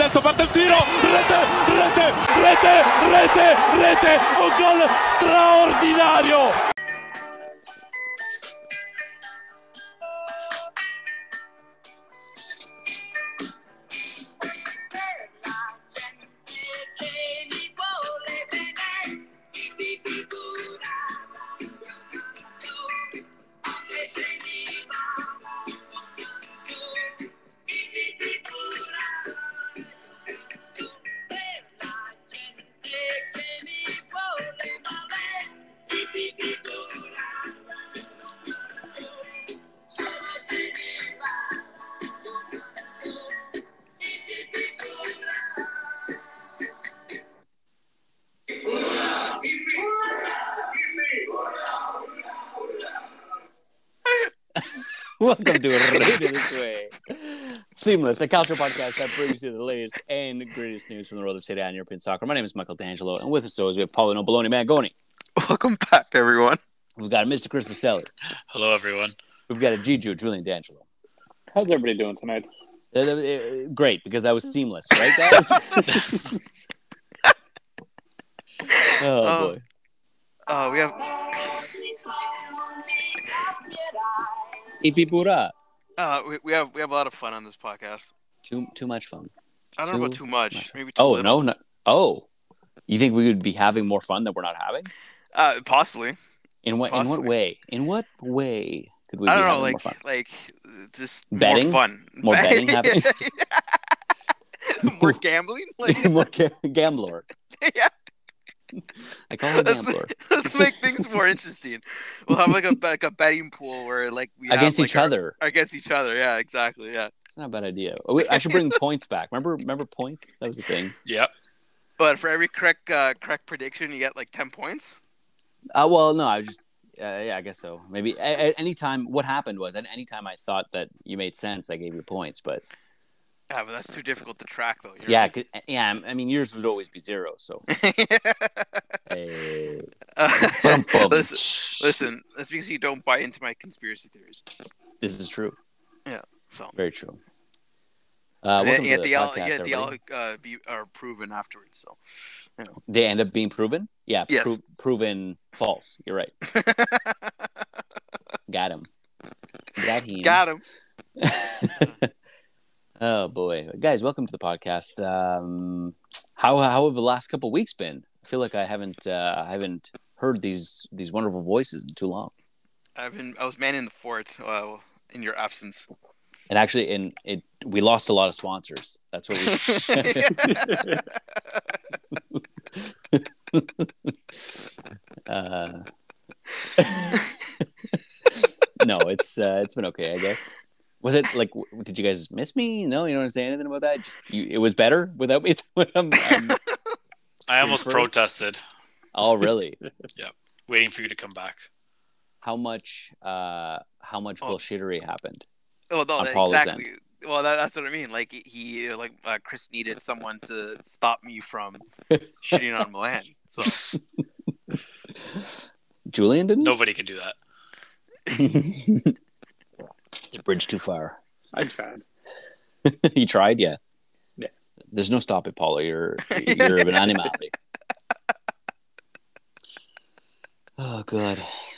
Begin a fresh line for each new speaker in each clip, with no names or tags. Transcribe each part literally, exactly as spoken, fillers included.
adesso parte il tiro, rete, rete, rete, rete, rete, un gol straordinario.
Welcome to Radio This Way. Seamless, a culture podcast that brings you the latest and greatest news from the world of Serie A and European soccer. My name is Michael D'Angelo, and with us always we have Paolo Noboloni Mangoni.
Welcome back, everyone.
We've got Mister Chris Maselli.
Hello, everyone.
We've got a Giju, Julian D'Angelo.
How's everybody doing tonight?
Uh, uh, great, because that was seamless, right, guys? oh,
Um,
boy.
Uh, we have
Ipipura.
uh, we, we have we have a lot of fun on this podcast.
Too too much fun.
I don't know about
Too
too much.
much.
Maybe too
Oh,
little.
no, no. Oh. You think we would be having more fun that we're not having?
Uh, possibly.
In what in what
Possibly.
way? In what way could we
I
be
don't know,
having more
like
fun?
like just
Betting?
more fun,
More betting happening?
more gambling. Like,
More ga- gambler.
yeah,
I call him
let's,
gambler.
ma- let's make things more interesting. We'll have like a like a betting pool where like we have,
Against
like,
each
our-
other.
Against each other, yeah, exactly, yeah.
It's not a bad idea. Oh, wait, I should bring points back. Remember remember points? That was a thing.
Yep.
But for every correct uh, correct prediction, you get like ten points.
Uh, well, no, I was just, uh, yeah, I guess so. Maybe at any time, what happened was, at any time I thought that you made sense, I gave you points. But
Yeah, but that's too difficult to track, though. You're
yeah,
right.
'cause- yeah, I mean, yours would always be zero. So, hey.
Uh,
Bum-bum.
listen, listen, that's because you don't buy into my conspiracy theories.
This is true.
Yeah, so.
Very true. Uh,
And
welcome
yet
to the
they all,
podcast,
yet they all
everybody.
uh, be, are proven afterwards, so. You know.
They end up being proven? Yeah,
Yes.
pro- proven false. You're right. Got him. Got him.
Got him.
Oh boy, guys! Welcome to the podcast. Um, how how have the last couple of weeks been? I feel like I haven't uh, I haven't heard these these wonderful voices in too long.
I've been, I was manning the fort uh, in your absence.
And actually, in it, we lost a lot of sponsors. That's what we. uh, no, it's uh, it's been okay, I guess. Was it like? w- Did you guys miss me? No, you don't say anything about that. Just you, it was better without me. I'm, I'm,
I almost
Transfer?
protested,
oh, really?
waiting for you to come back.
How much? Uh, how much
Oh.
bullshittery happened?
Oh, no,
On
that-
Paul's
exactly. Well, that, that's what I mean. Like, he, like, uh, Chris needed someone to stop me from shitting on Milan. So,
Julian didn't.
Nobody can do that.
The bridge too far.
I tried.
You tried, yeah.
Yeah.
There's no stop it, Paulo. You're you're an animality. Oh god.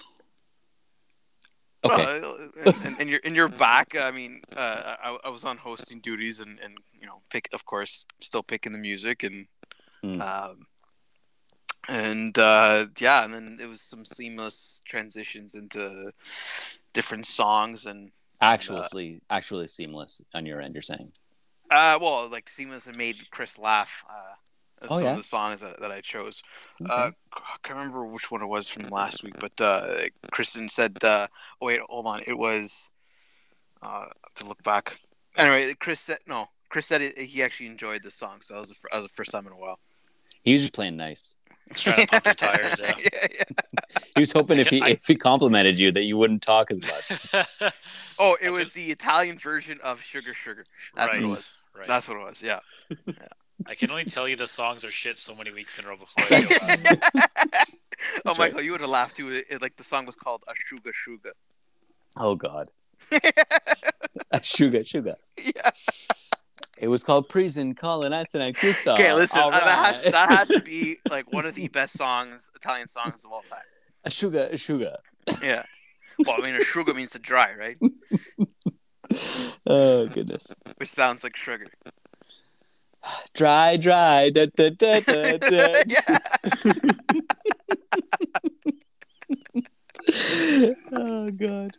Okay.
Well, and, and you're and you're back. I mean, uh, I, I was on hosting duties, and, and you know, pick of course, still picking the music, and
Hmm.
um, and uh, yeah, and then it was some seamless transitions into different songs, and
Actually, actually seamless on your end. You're saying.
uh, well, like seamless and made Chris laugh. Uh,
Oh,
some
yeah?
of the songs that, that I chose.
Okay.
Uh, I can't remember which one it was from last week, but uh, Kristen said, uh, "Oh wait, hold on, it was." Uh, to look back. Anyway, Chris said no. Chris said it, he actually enjoyed the song, so that was the, fir- that was the first time in a while.
He was just playing nice.
Just trying to pump your tires, yeah.
yeah, yeah.
He was hoping if he
I-
if he complimented you that you wouldn't talk as much.
Oh, it
I
was
just-
the Italian version of Sugar Sugar. That's
right.
what it was.
Right.
That's what it was. Yeah.
I can only tell you the songs are shit so many weeks in a row before I go back.
oh,
That's
Michael,
right.
you would have laughed too. It, it- like the song was called "Ashuga Shuga."
Oh god. Sugar, sugar.
yeah.
It was called Prison Calling Nights and Kusa.
Okay, listen,
All
uh, that has
right.
that has to be like one of the best songs, Italian songs of all time.
Sugar, sugar.
Yeah. Well, I mean, sugar means to dry, right?
Oh goodness.
Which sounds like sugar.
Dry, dry. Da, da, da, da, da.
Yeah.
Oh god.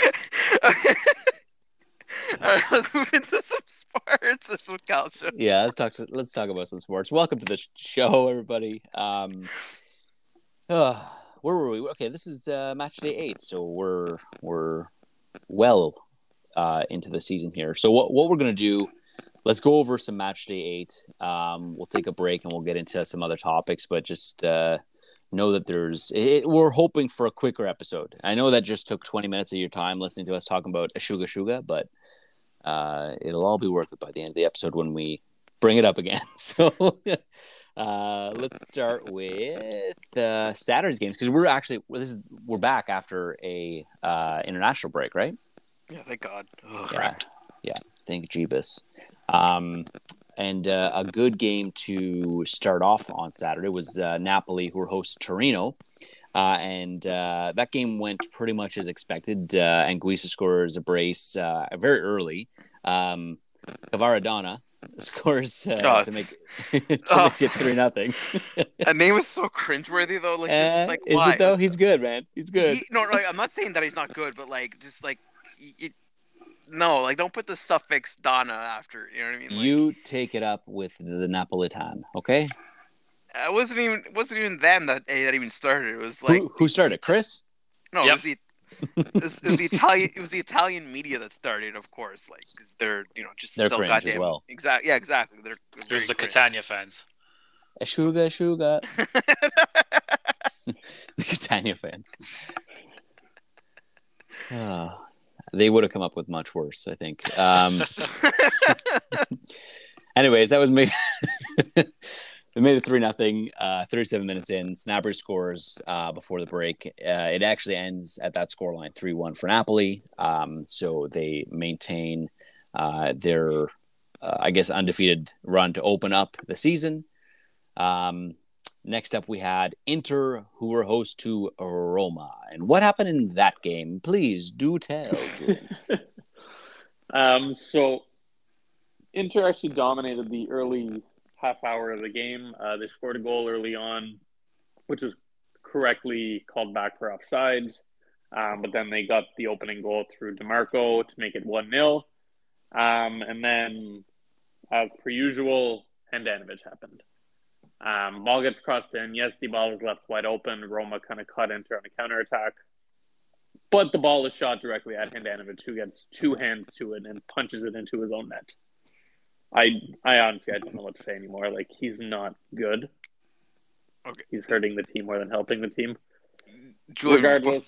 All right, let's move into some sports or some culture.
Yeah, let's talk. To, let's talk about some sports. Welcome to the sh- show, everybody. Um, uh, where were we? Okay, this is uh, match day eight, so we're we're well uh, into the season here. So what what we're gonna do? Let's go over some match day eight. Um, we'll take a break and we'll get into some other topics, but just uh, know that there's. It, we're hoping for a quicker episode. I know that just took twenty minutes of your time listening to us talking about Ashuga Shuga, but. Uh, it'll all be worth it by the end of the episode when we bring it up again. So uh, let's start with uh, Saturday's games because we're actually well, this is, we're back after a uh, international break, right?
Yeah, thank God. Ugh.
Yeah, yeah. Thank Jeebus. Um, and uh, a good game to start off on Saturday was uh, Napoli, who were hosts Torino. Uh, and uh, that game went pretty much as expected. Uh, Anguissa scores a brace uh, very early. Um, Cavaradonna scores uh,
Oh.
to make to
Oh.
make it three nothing.
That name is so cringeworthy, though. Like, just
Uh,
like
is
why?
it though? He's good, man. He's good.
He, no, like, I'm not saying that he's not good, but like, just like, he, it, no, like, don't put the suffix Donna after. You know what I mean? Like,
You take it up with the Napolitan, okay?
it wasn't even it wasn't even them that eh, that even started. It was like
who, who started? Chris?
no,
Yep.
it was the it was, it was the Italian it was the Italian media that started, of course, like because they're you know just
They're
so
cringe as
goddamn
well.
exactly yeah exactly they're, they're
There's the
very cringe.
Catania fans.
Ashuga, Ashuga. The Catania fans. Oh, they would have come up with much worse, I think. Um, anyways, that was made. They made it three nothing. Uh, Thirty-seven minutes in, Snapper scores uh, before the break. Uh, it actually ends at that scoreline, three one for Napoli. Um, so they maintain uh, their, uh, I guess, undefeated run to open up the season. Um, next up, we had Inter, who were host to Roma. And what happened in that game? Please do tell, Julian.
Um, so Inter actually dominated the early half hour of the game. Uh, they scored a goal early on, which was correctly called back for offsides. Um, but then they got the opening goal through DeMarco to make it one nil. Um, and then, as per usual, Handanovic happened. Um, ball gets crossed in. Yes, the ball was left wide open. Roma kind of cut Inter on a counterattack. But the ball is shot directly at Handanovic, who gets two hands to it and punches it into his own net. I I honestly I don't know what to say anymore. Like, he's not good.
Okay.
He's hurting the team more than helping the team.
Julian,
Regardless,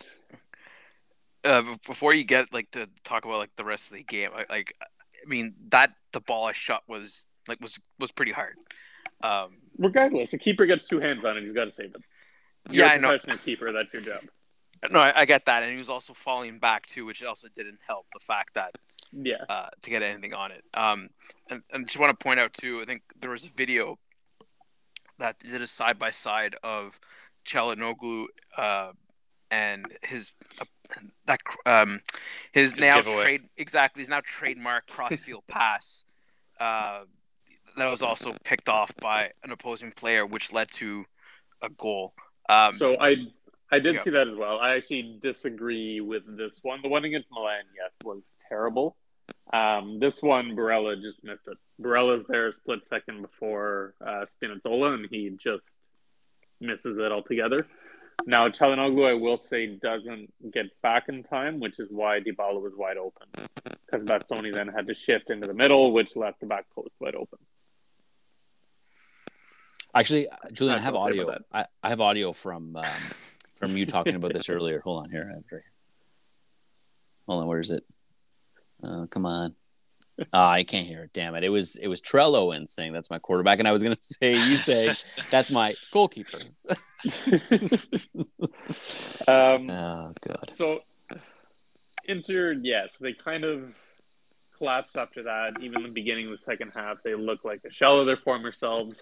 uh, before you get like to talk about like the rest of the game, I, like I mean that the ball I shot was like was was pretty hard. Um,
regardless, the keeper gets two hands on it. He's got to save it. You're
yeah,
a
I know.
professional keeper. That's your job.
No, I, I get that, and he was also falling back too, which also didn't help the fact that
Yeah.
uh, to get anything on it. Um, and, and just want to point out too, I think there was a video that did a side by side of Çalhanoğlu uh, and his uh, that um his,
His
now
giveaway.
trade exactly his now trademark crossfield pass uh, that was also picked off by an opposing player, which led to a goal. Um,
So I I did
yeah.
see that as well. I actually disagree with this one. The one against Milan, yes, was terrible. Um, this one, Barella just missed it. Barella's there a split second before uh, Spinazzola, and he just misses it altogether. Now, Çalhanoğlu, I will say, doesn't get back in time, which is why Dybala was wide open. Because Bastoni then had to shift into the middle, which left the back post wide open.
Actually, Julian, I
I
have
feel okay
audio.
with
I, I have audio from um, from you talking about this earlier. Hold on here. I have it right here. Hold on, where is it? Oh, come on. Oh, I can't hear it. Damn it! It was it was Trello in saying that's my quarterback, and I was going to say you say that's my goalkeeper.
um,
Oh God.
So, Inter, yes, they kind of collapsed after that. Even the beginning of the second half, they look like a shell of their former selves.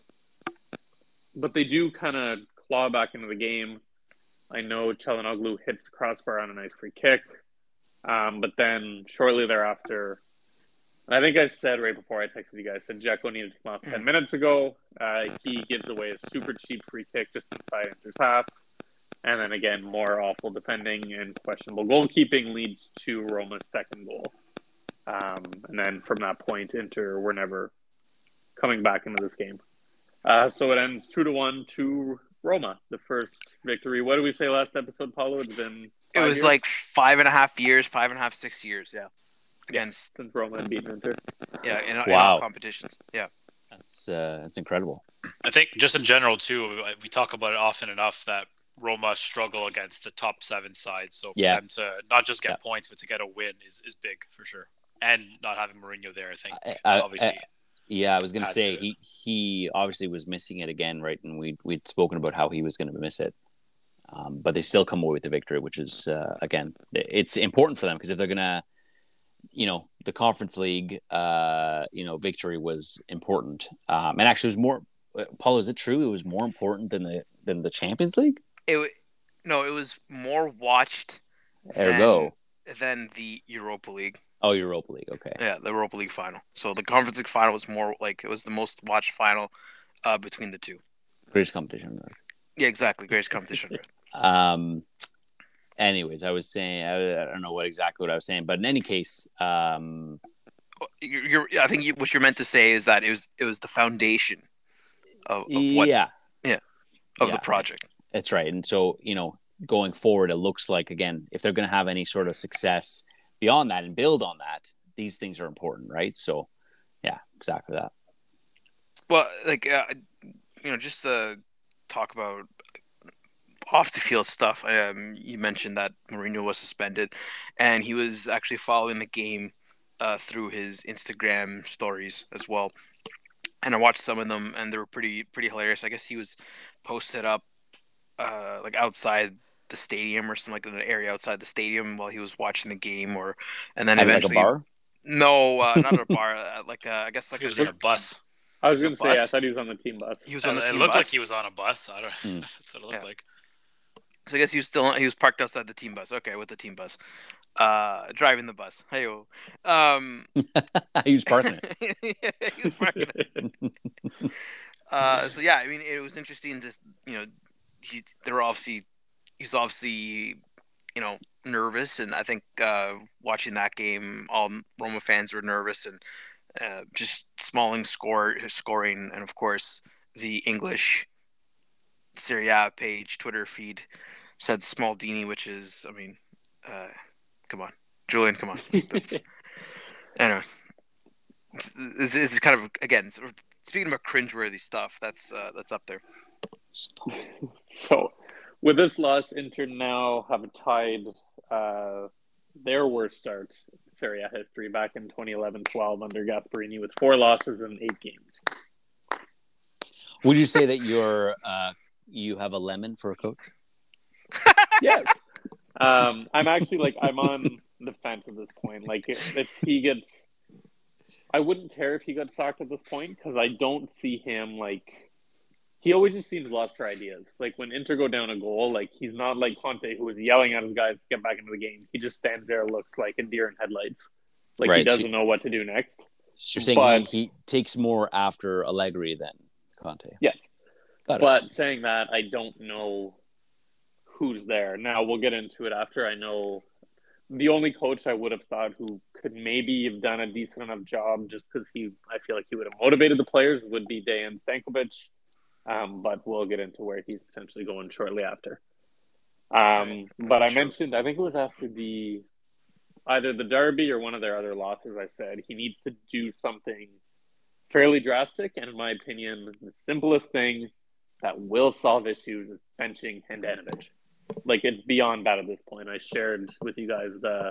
But they do kind of claw back into the game. I know Çalhanoğlu hits the crossbar on a nice free kick. Um, but then shortly thereafter, and I think I said right before I texted you guys, that Dzeko needed to come off ten minutes ago. Uh, he gives away a super cheap free kick just inside Inter's half. And then again, more awful defending and questionable goalkeeping leads to Roma's second goal. Um, and then from that point, Inter were never coming back into this game. Uh, so it ends two to one to Roma, the first victory. What did we say last episode, Paulo? It's been
It was
years?
like five and a half years, five and a half, six years, yeah. Against
Since Roma had beaten Inter.
yeah, in, in
Wow.
all competitions. Yeah.
That's uh, that's incredible.
I think just in general too, we talk about it often enough that Roma struggle against the top seven sides. So for
Yeah.
them to not just get
Yeah.
points, but to get a win is, is big for sure. And not having Mourinho there, I think,
I- I-
obviously.
I- Yeah, I was going to
Adds
say
to it.
he he obviously was missing it again, right? And we we'd spoken about how he was going to miss it, um, but they still come away with the victory, which is uh, again, it's important for them because if they're gonna, you know, the Conference League, uh, you know, victory was important, um, and actually it was more. Paul, is it true? It was more important than the than the Champions League.
It wa- no, it was more watched
There we
than,
go.
than the Europa League.
Oh, Europa League. Okay.
Yeah, the Europa League final. So the Conference League final was more like it was the most watched final uh, between the two.
Greatest competition.
Yeah, exactly. Greatest competition.
Um. Anyways, I was saying I, I don't know what exactly what I was saying, but in any case, um,
You're, you're, I think you, what you're meant to say is that it was it was the foundation of, of what
yeah,
of
yeah.
the project.
that's right. And so you know, going forward, it looks like again, if they're going to have any sort of success beyond that and build on that, these things are important, right? So, yeah, exactly that.
Well, like uh, you know, just to talk about off the field stuff. Um, you mentioned that Mourinho was suspended, and he was actually following the game uh, through his Instagram stories as well. And I watched some of them, and they were pretty pretty hilarious. I guess he was posted up uh, like outside the stadium or something, like in an area outside the stadium while he was watching the game, or and then
At like a
eventually
bar.
no, uh, not at a bar, uh, like uh, I guess like
He
a,
was in a bus.
I was
Was it
going to say,
bus?
I thought he was on the team bus.
he was on the
it
team
looked
bus.
like he was on a bus. I don't.
Hmm.
That's what it looked
Yeah.
like.
So I guess he was still he was parked outside the team bus. Okay, with the team bus, uh, driving the bus. Hey, um,
He was parking it.
he was parking it. Uh, so yeah, I mean, it was interesting to you know, he they were obviously he's obviously you know nervous, and I think uh, watching that game, all Roma fans were nervous, and uh, just Smalling score scoring, and of course the English Serie A page Twitter feed said Smaldini, which is, I mean, uh, come on, Julian, come on. That's, anyway, it's, it's, it's kind of again speaking about cringeworthy stuff. That's uh, that's up there.
So, with this loss, Inter now have tied uh, their worst starts in Serie A history back in twenty eleven twelve under Gasperini with four losses in eight games.
Would you say that you're uh, you have a lemon for a coach?
Yes. Um, I'm actually like I'm on the fence at this point. Like if, if he gets, I wouldn't care if he got sacked at this point because I don't see him like. He always just seems lost for ideas. Like when Inter go down a goal, like he's not like Conte who was yelling at his guys to get back into the game. He just stands there, and looks like a deer in headlights. Like he
Right,
doesn't
so-
know what to do next.
So you're saying
But-
he, he takes more after Allegri than Conte.
Yes.
Got it.
But saying that, I don't know who's there. Now, we'll get into it after. I know the only coach I would have thought who could maybe have done a decent enough job just because he, I feel like he would have motivated the players would be Dejan Stankovic. Um, but we'll get into where he's potentially going shortly after. Um, but I
Sure.
mentioned, I think it was after the either the derby or one of their other losses, I said he needs to do something fairly drastic. And in my opinion, the simplest thing that will solve issues is benching Handanovic. Like it's beyond that at this point. I shared with you guys the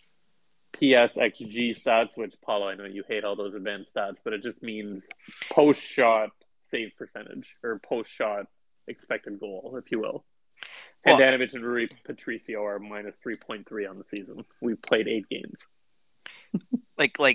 P S X G stats, which Paulo, I know you hate all those advanced stats, but it just means post shot save percentage or post shot expected goal, if you will.
Well-
Handanovic and Rui Patricio are minus three point three on the season. We've played eight games.
Like like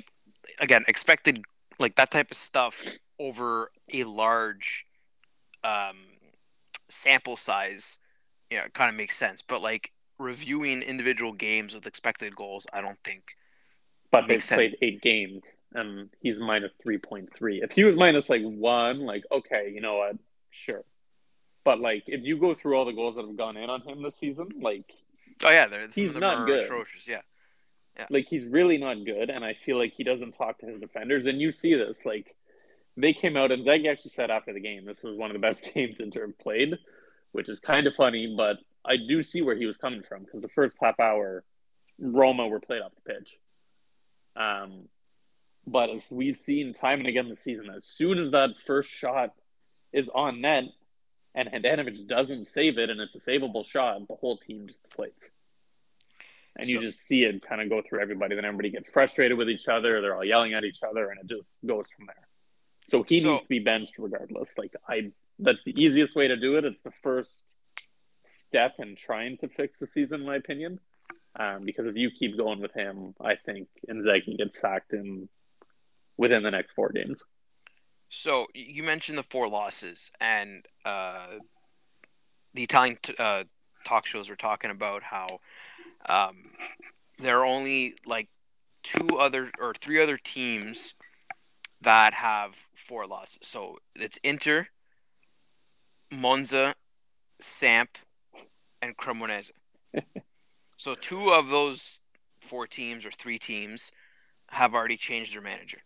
again, expected like that type of stuff over a large um, sample size, yeah, it kind of makes sense. But like reviewing individual games with expected goals, I don't think.
But they've
Makes sense.
played eight games, and he's minus three point three. If he was minus like one, like okay, you know what, sure. But like if you go through all the goals that have gone in on him this season, like
Oh yeah, there some
He's
of them
not
are
good.
atrocious. Yeah,
like he's really not good, and I feel like he doesn't talk to his defenders. And you see this, like they came out and Zeg actually said after the game, this was one of the best games Inter have played, which is kind of funny, but I do see where he was coming from because the first half hour, Roma were played off the pitch. Um, but as we've seen time and again this season, as soon as that first shot is on net and Handanovic doesn't save it and it's a savable shot, the whole team just deflates. And you
So-
just see it kind of go through everybody. Then everybody gets frustrated with each other. They're all yelling at each other, and it just goes from there. So he
So-
needs to be benched regardless. Like I, that's the easiest way to do it. It's the first step in trying to fix the season, in my opinion. Um, because if you keep going with him, I think Inzaghi gets sacked in within the next four games.
So you mentioned the four losses, and uh, the Italian t- uh, talk shows were talking about how um, there are only like two other or three other teams that have four losses. So it's Inter, Monza, Samp, and Cremonese. So two of those four teams or three teams have already changed their manager.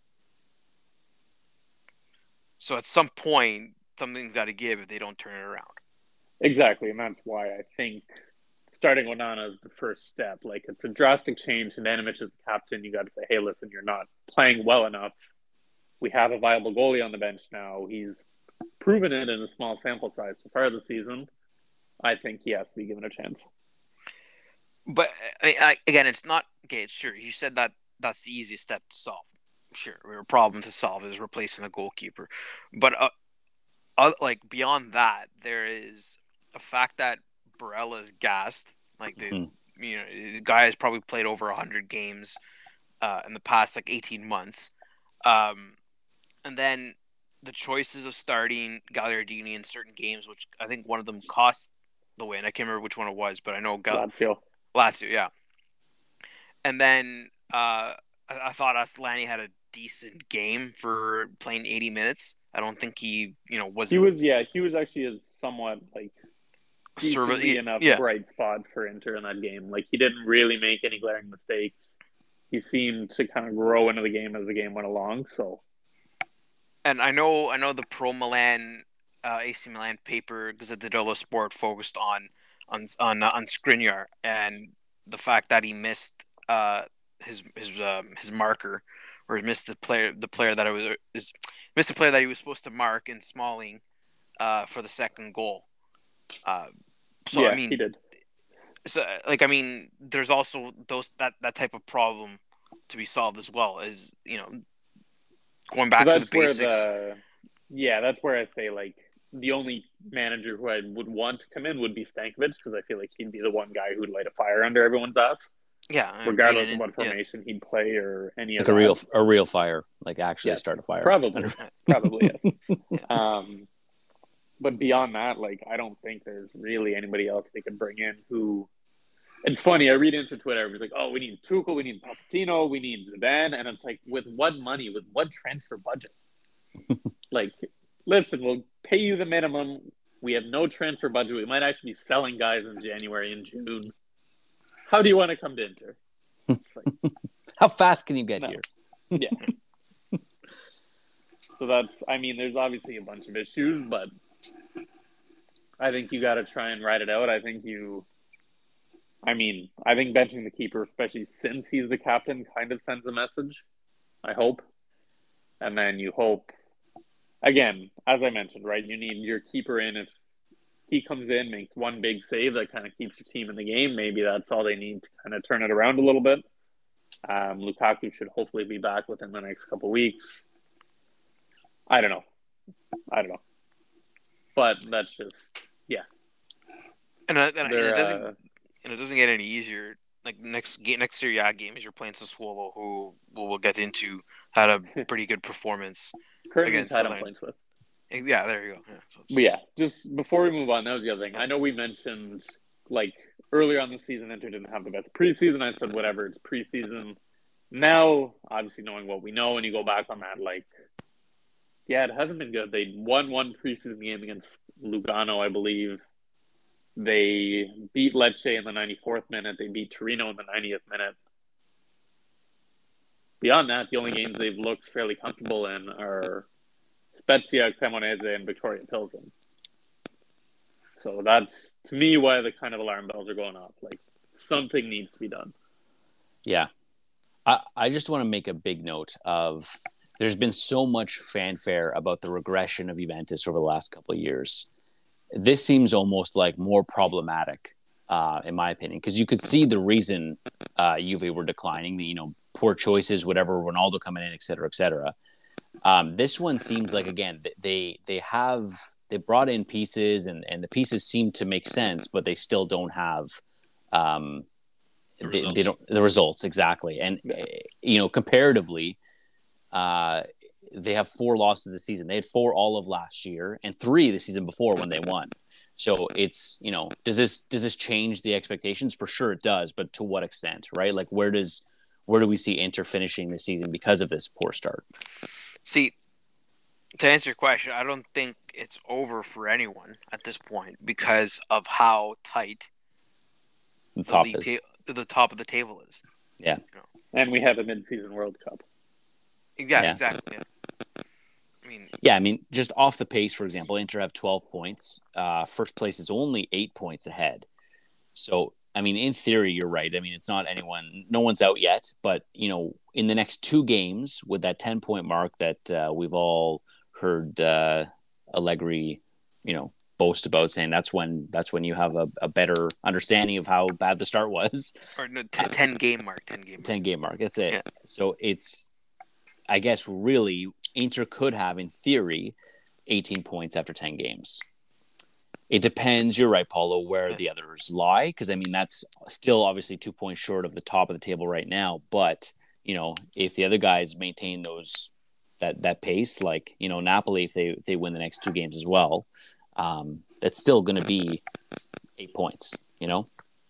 So at some point, something's got to give if they don't turn it around.
Exactly, and that's why I think starting Onana is the first step. Like it's a drastic change. Handanovic is the captain. You got to say, hey, listen, you're not playing well enough. We have a viable goalie on the bench now. He's proven it in a small sample size so far this season. I think he has to be given a chance.
But I, I, again, it's not okay. Sure, you said that that's the easiest step to solve. Sure, a problem to solve is replacing the goalkeeper. But uh, uh, like beyond that, there is a fact that Barella is gassed. Like the
Mm-hmm.
you know the guy has probably played over a hundred games uh, in the past like eighteen months. Um, and then the choices of starting Gagliardini in certain games, which I think one of them cost the win. I can't remember which one it was, but I know Gal-
Lazio.
Lazio, yeah. And then uh, I-, I thought Asllani had a decent game for playing eighty minutes. I don't think he, you know, was
He was, yeah, he was actually a somewhat like
serv-
decently enough
yeah.
bright spot for Inter in that game. Like he didn't really make any glaring mistakes. He seemed to kind of grow into the game as the game went along. So,
And I know, I know the Pro Milan, uh, A C Milan paper, Gazzetta dello Sport, focused on on on uh, on Skriniar and the fact that he missed uh, his his um, his marker, or he missed the player the player that I was is missed the player that he was supposed to mark in Smalling uh, for the second goal. Uh, so
yeah,
I mean,
he did.
so like I mean, there's also those that, that type of problem to be solved as well. Is you know going back
So
to
that's
the
where
basics.
the yeah, that's where I say like the only manager who I would want to come in would be Stankovic because I feel like he'd be the one guy who'd light a fire under everyone's ass,
Yeah, and
regardless
being
of
in-
what
yeah.
formation he'd play or any
Like
of
a real,
that.
a real fire, like actually
Yeah,
start a fire.
Probably, probably. Yes.
Yeah.
Um, but beyond that, like I don't think there's really anybody else they could bring in who. It's funny. I read into Twitter. Everybody's like, "Oh, we need Tuchel, we need Pochettino, we need Zidane," and it's like, with what money, with what transfer budget? Like, listen, we'll pay you the minimum. We have no transfer budget. We might actually be selling guys in January and June. How do you want to come to Inter? It's like,
How fast can you get
No.
here?
yeah. So that's, I mean, there's obviously a bunch of issues, but I think you got to try and ride it out. I think you, I mean, I think benching the keeper, especially since he's the captain, kind of sends a message. I hope. And then you hope, again, as I mentioned, right, you need your keeper in. If he comes in, makes one big save that kind of keeps your team in the game, maybe that's all they need to kind of turn it around a little bit. Um, Lukaku should hopefully be back within the next couple weeks. I don't know. I don't know. But that's just, yeah.
And, uh, and, and
They're,
it doesn't
uh,
and it doesn't get any easier. Like next game, next Serie A game is you're playing Sassuolo, who we'll, we'll get into had a pretty good performance.
Currently
Against
tied on
Southern.
points with.
Yeah, there you go. Yeah, so it's-
But yeah, just before we move on, that was the other thing. I know we mentioned, like, earlier on the season, Inter didn't have the best preseason. I said, whatever, it's preseason. Now, obviously knowing what we know, and you go back on that, like, yeah, it hasn't been good. They won one preseason game against Lugano, I believe. They beat Lecce in the ninety-fourth minute. They beat Torino in the ninetieth minute. Beyond that, the only games they've looked fairly comfortable in are Spezia, Cremonese, and Victoria Pilsen. So that's, to me, why the kind of alarm bells are going off. Like, something needs to be done.
Yeah. I, I just want to make a big note of there's been so much fanfare about the regression of Juventus over the last couple of years. This seems almost like more problematic, uh, in my opinion, because you could see the reason uh, Juve were declining, the, you know, poor choices, whatever, Ronaldo coming in, et cetera, et cetera. Um, this one seems like, again, they they have they brought in pieces, and, and the pieces seem to make sense, but they still don't have um,
The
they,
results.
they don't the results exactly. And uh, you know, comparatively, uh, they have four losses this season. They had four all of last year and three the season before when they won. So it's, you know, does this does this change the expectations? For sure it does, but to what extent, right? Like where does where do we see Inter finishing the season because of this poor start?
See, to answer your question, I don't think it's over for anyone at this point because of how tight
The
the,
top
league
is
ta- the top of the table is.
yeah.
And we have a mid-season World Cup.
Yeah,
Yeah.
exactly. Yeah. I mean,
Yeah, I mean, just off the pace, for example, Inter have twelve points. Uh, first place is only eight points ahead. So, I mean, in theory, you're right. I mean, it's not anyone, no one's out yet. But, you know, in the next two games, with that ten-point mark that uh, we've all heard uh, Allegri, you know, boast about, saying that's when that's when you have a, a better understanding of how bad the start was.
or no, t- ten game mark, ten game mark.
ten-game mark, that's it.
Yeah.
So it's, I guess, really, Inter could have, in theory, eighteen points after ten games. It depends, you're right, Paulo, where the others lie, because, I mean, that's still obviously two points short of the top of the table right now. But, you know, if the other guys maintain those that that pace, like, you know, Napoli, if they, if they win the next two games as well, um, that's still going to be eight points, you know?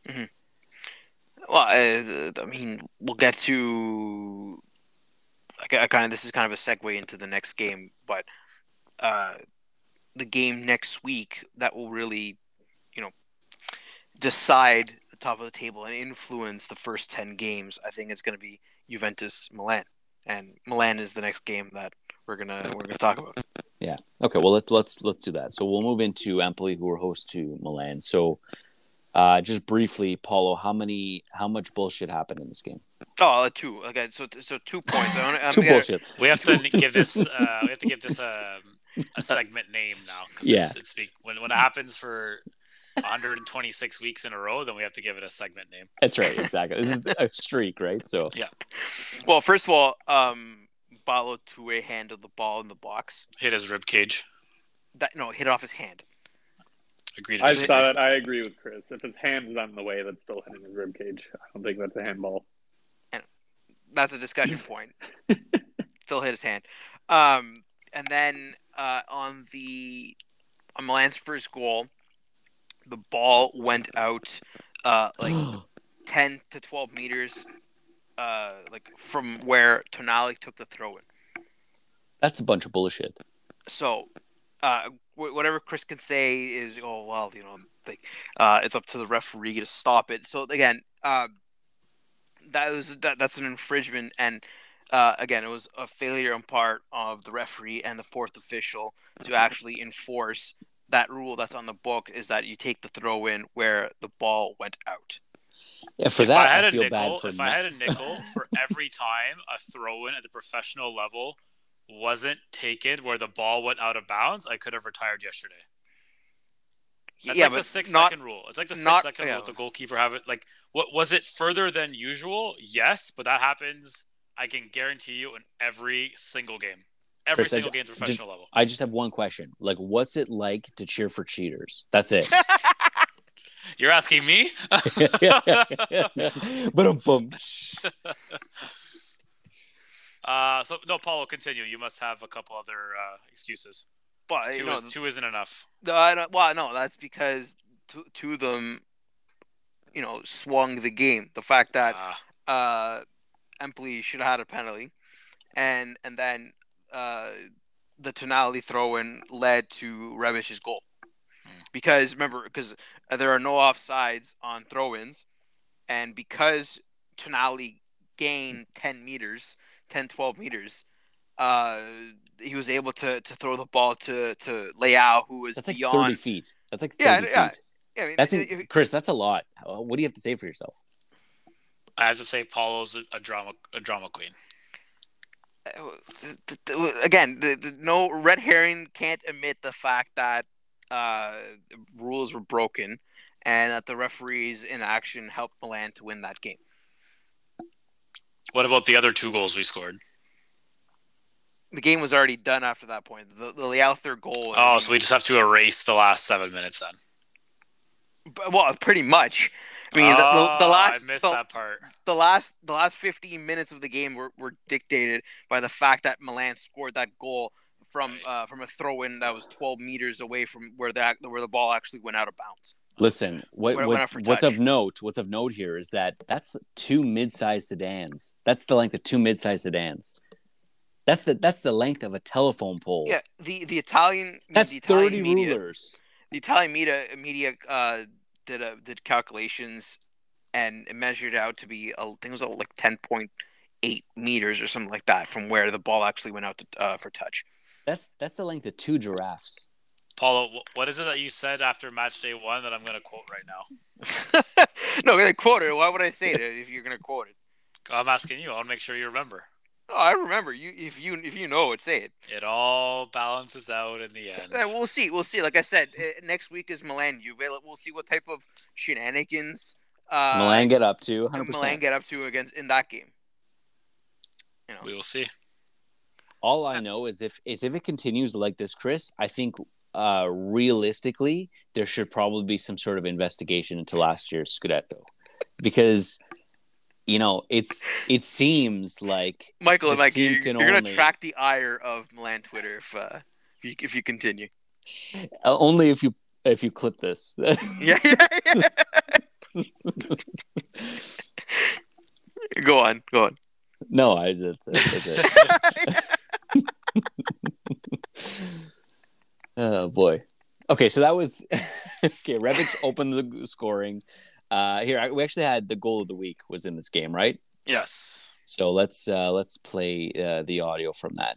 Well, uh, I mean, we'll get to. I, I kind of this is kind of a segue into the next game, but uh, the game next week that will really, you know, decide the top of the table and influence the first ten games. I think it's going to be Juventus Milan, and Milan is the next game that we're gonna we're gonna talk about.
Yeah. Okay. Well, let's let's let's do that. So we'll move into Empoli, who are host to Milan. So, uh, just briefly, Paulo, how many how much bullshit happened in this game?
Oh, uh, two. Okay, so so two points. I wanna, I'm
Two
gonna-
bullshits.
We have to give this. Uh, we have to give this a, a segment name now. 'Cause
Yeah.
It's, it's be, when when it happens for one hundred twenty-six weeks in a row, then we have to give it a segment name.
That's right. Exactly. This is a streak, right? So
Well, first of all, um, Balo Toure handled the ball in the box.
Hit his rib cage.
That no, hit off his hand.
Agreed to
I
disagree.
saw that. I agree with Chris. If his hand's on the way, that's still hitting his rib cage. I don't think that's a handball.
That's a discussion point. Still hit his hand. Um, and then uh, on the on Milan's first goal, the ball went out uh, like ten to twelve meters, uh, like from where Tonali took the throw in.
that's a bunch of bullshit.
So, uh, wh- whatever Chris can say is, oh well, you know, like uh, it's up to the referee to stop it. So again, uh, that was that, that's an infringement, and uh, again, it was a failure on part of the referee and the fourth official to actually enforce that rule that's on the book. Is that you take the throw in where the ball went out.
Yeah, for
If
that,
I had
I
a
feel
nickel,
bad for
if
Ma-
I had a nickel for every time a throw in at the professional level wasn't taken where the ball went out of bounds, I could have retired yesterday. That's
yeah,
like
but
the six
not,
second rule. It's like the six
not-
second
yeah.
rule. The goalkeeper have it. Like, what was it further than usual? Yes, but that happens. I can guarantee you in every single game, every
Chris, I
single
ju-
game at the professional level.
I just have one question. Like, what's it like to cheer for cheaters? That's it.
You're asking me?
But um, boom.
Uh, so no, Paulo, continue. You must have a couple other uh, excuses.
But
Two
you know,
is two isn't enough.
the, I don't- well, no, that's because two, two of them, you know, swung the game. The fact that
Ah,
uh, Empoli should have had a penalty, and and then uh, the Tonali throw-in led to Rebic's goal.
Hmm.
Because remember, because there are no offsides on throw-ins, and because Tonali gained ten meters, ten, twelve meters, uh, he was able to, to throw the ball to, to Leao, who was
That's like
beyond.
thirty feet. That's like
Yeah,
thirty
yeah.
feet.
Yeah, I mean,
That's
if-
in, Chris. That's a lot. Uh, What do you have to say for yourself?
I have to say, Paulo's a, a drama a drama queen.
again, the, the, no red herring can't admit the fact that uh, rules were broken and that the referees' inaction helped Milan to win that game.
What about the other two goals we scored?
The game was already done after that point. The, the Leao third goal. I
Oh,
mean,
so we just have to erase the last seven minutes then.
but- well, pretty much. I mean, the, the, the
Oh,
last
I missed
the,
that part.
the last the last fifteen minutes of the game were, were dictated by the fact that Milan scored that goal from
Right.
uh, from a throw in that was twelve meters away from where that where the ball actually went out of bounds.
Listen, what,
Went-
what-
went out for
what's
touch.
of note? What's of note here is that that's two mid-sized sedans. That's the length of two mid-sized sedans. That's the that's the length of a telephone pole.
Yeah, the the Italian
that's
the Italian
thirty
media,
rulers.
The Italian media media uh, did a, did calculations and it measured out to be I think it was like ten point eight meters or something like that from where the ball actually went out to, uh, for touch.
That's that's the length of two giraffes.
Paulo, wh- what is it that you said after match day one that I'm going to quote right now?
No, I'm gonna quote it. Why would I say it if you're gonna quote it?
I'm asking you. I want to make sure you remember.
Oh, I remember. You if you if you know it, say it.
It all balances out in the end.
Uh, we'll see. We'll see. Like I said, uh, next week is Milan Juve. We'll see what type of shenanigans uh,
Milan get up to one hundred
Milan
percent.
get up to against in that game. You know,
We will see.
All I know is if is if it continues like this, Chris, I think uh, realistically there should probably be some sort of investigation into last year's Scudetto, because you know it's it seems like
Michael,
this
like
team
you're,
can
you're gonna
only-
track the ire of Milan Twitter if uh, if you, if you continue.
uh, only if you if you clip this.
Yeah, yeah, yeah. Go on, go on.
No, I that's it. That's it. Oh boy. Okay, so that was okay. Rebic opened the scoring. Uh, here I, we actually had the goal of the week was in this game, right?
Yes.
So let's uh, let's play uh, the audio from that.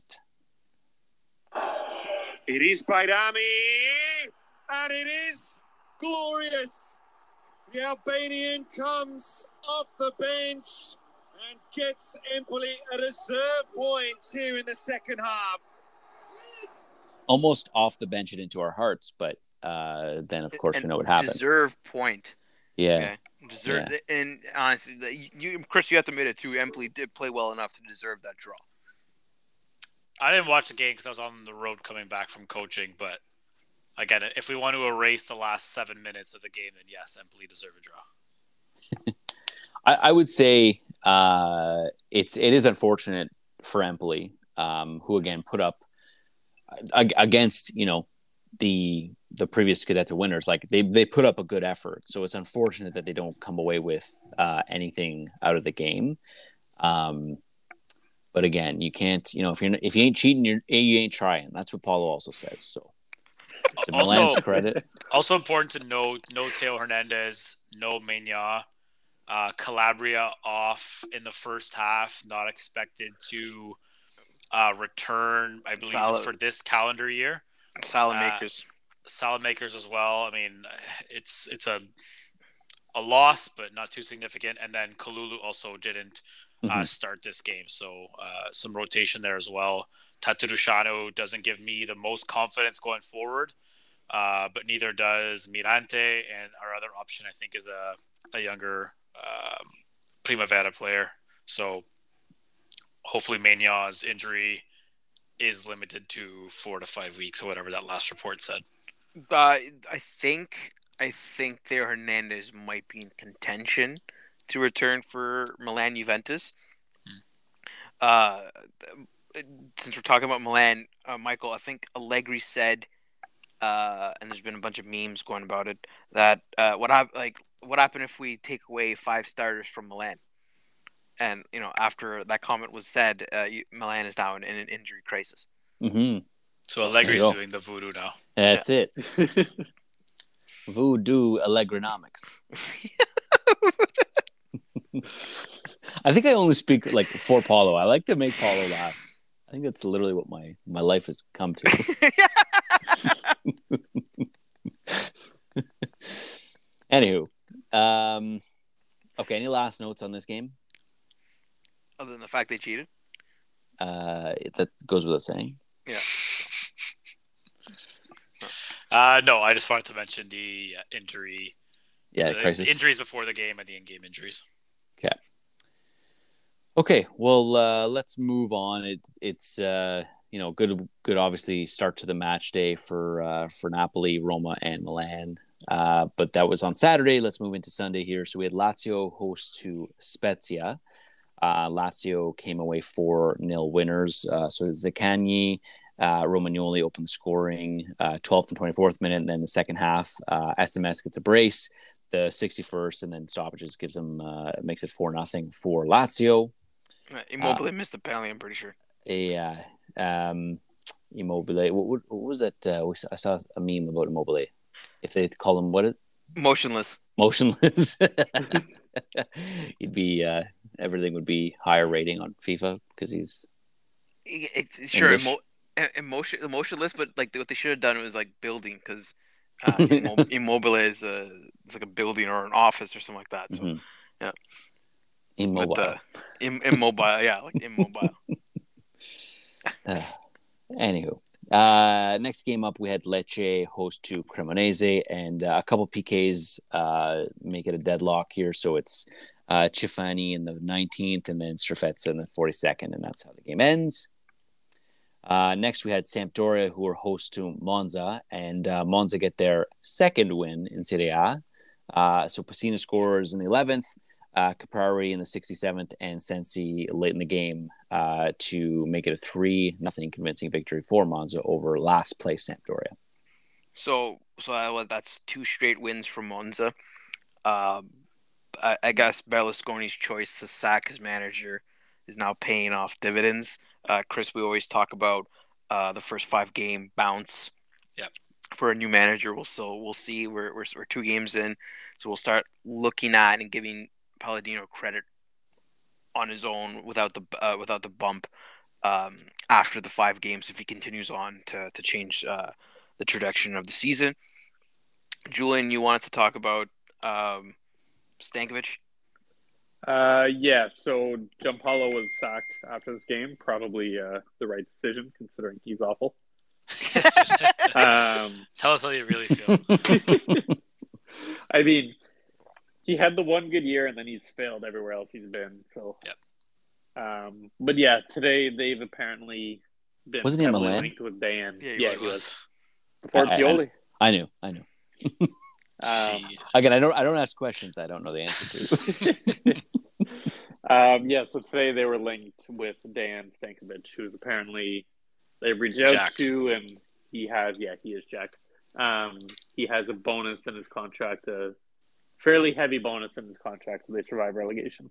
It is Bayrami, and it is glorious. The Albanian comes off the bench and gets Empoli a reserve point here in the second half.
Almost off the bench and into our hearts, but uh, then of course
And
we know what happened.
Deserve point.
Yeah.
Okay. Deserve and honestly, the- you, Chris, you have to admit it too. Empoli did play well enough to deserve that draw.
I didn't watch the game because I was on the road coming back from coaching, but again, if we want to erase the last seven minutes of the game, then yes, Empoli deserve a draw.
I, I would say uh, it's it is unfortunate for Empoli, um, who again put up ag- against you know the the previous Scudetto winners. Like they they put up a good effort, so it's unfortunate that they don't come away with uh, anything out of the game. Um, but again, you can't you know if you're if you ain't cheating, you're, you ain't trying. That's what Paulo also says. So to
Also-
Milan's credit,
Also important to note, no Teo Hernandez, no Mena. Uh, Calabria off in the first half, not expected to uh, return, I believe
Solid.
it's for this calendar year.
Salad
Uh,
makers.
Salad makers as well. I mean, it's it's a a loss, but not too significant. And then Kalulu also didn't uh,
Mhm.
start this game, so uh, some rotation there as well. Tatarusano doesn't give me the most confidence going forward, uh, but neither does Mirante, and our other option I think is a a younger um, Primavera player. So hopefully Mena's injury is limited to four to five weeks or whatever that last report said.
Uh, I think I think Theo Hernandez might be in contention to return for Milan Juventus. uh, since we're talking about Milan, uh, Michael, I think Allegri said, uh, and there's been a bunch of memes going about it, that uh, what hap- like what happened if we take away five starters from Milan? And you know, after that comment was said, uh, you, Milan is now in, in an injury crisis.
Mm-hmm.
So Allegri's doing the voodoo now.
That's yeah. it. Voodoo Allegronomics. I think I only speak like for Paulo. I like to make Paulo laugh. I think that's literally what my, my life has come to. Anywho, um, okay. Any last notes on this game?
Other than the fact they cheated,
uh, that goes without saying.
Yeah.
Uh, no, I just wanted to mention the uh, injury.
Yeah,
the
crisis.
Injuries before the game and the in-game injuries.
Okay. Okay. Well, uh, let's move on. It, it's uh, you know good. Good. Obviously, start to the match day for uh, for Napoli, Roma, and Milan. Uh, but that was on Saturday. Let's move into Sunday here. So we had Lazio host to Spezia. Uh, Lazio came away four nil winners. Uh, so Zaccagni, uh, Romagnoli opened the scoring, uh, twelfth and twenty-fourth minute, and then the second half, uh, S M S gets a brace, the sixty-first, and then stoppages gives them uh, makes it four nothing for Lazio.
Immobile uh, missed the penalty, I'm pretty sure.
Yeah, um, Immobile. What, what, what was that? Uh, I saw a meme about Immobile. If they call him what? It
motionless.
Motionless. He'd be. Uh, everything would be higher rating on FIFA because he's
it, it, sure emo, emotion emotionless, but like what they should have done was like building because uh, immo- Immobile is a it's like a building or an office or something like that. So
mm-hmm.
yeah,
immobile,
but, uh, Im- immobile, yeah, like immobile.
uh, anywho, uh, next game up we had Lecce host to Cremonese, and uh, a couple P Ks uh, make it a deadlock here. So it's Uh, Cifani in the nineteenth, and then Strefezza in the forty-second, and that's how the game ends. Uh, next, we had Sampdoria, who were host to Monza, and uh, Monza get their second win in Serie A. Uh, so Pessina scores in the eleventh, uh, Caprari in the sixty-seventh, and Sensi late in the game uh, to make it a three nothing convincing victory for Monza over last place Sampdoria.
So, so uh, that's two straight wins for Monza. Uh, I, I guess Berlusconi's choice to sack his manager is now paying off dividends. Uh, Chris, we always talk about uh, the first five game bounce.
Yep.
For a new manager, we'll so we'll see. We're, we're we're two games in, so we'll start looking at and giving Palladino credit on his own without the uh, without the bump um, after the five games if he continues on to to change uh, the trajectory of the season. Julian, you wanted to talk about. Um, Stankovic?
Uh, yeah, so Giampaolo was sacked after this game. Probably uh, the right decision, considering he's awful. um,
Tell us how you really feel.
I mean, he had the one good year, and then he's failed everywhere else he's been. So,
yep.
Um, but yeah, today they've apparently been
Wasn't he
heavily linked with Dan.
Yeah,
yeah
he
he was.
was.
Before
I,
Pioli.
I, I knew, I knew.
Um,
Again, I don't. I don't ask questions I don't know the answer to.
um, yeah, so today they were linked with Dan Stankovic, who's apparently they've reached out
Jacked.
to, and he has. Yeah, he is jacked. Um, he has a bonus in his contract, a fairly heavy bonus in his contract, so they survive relegation.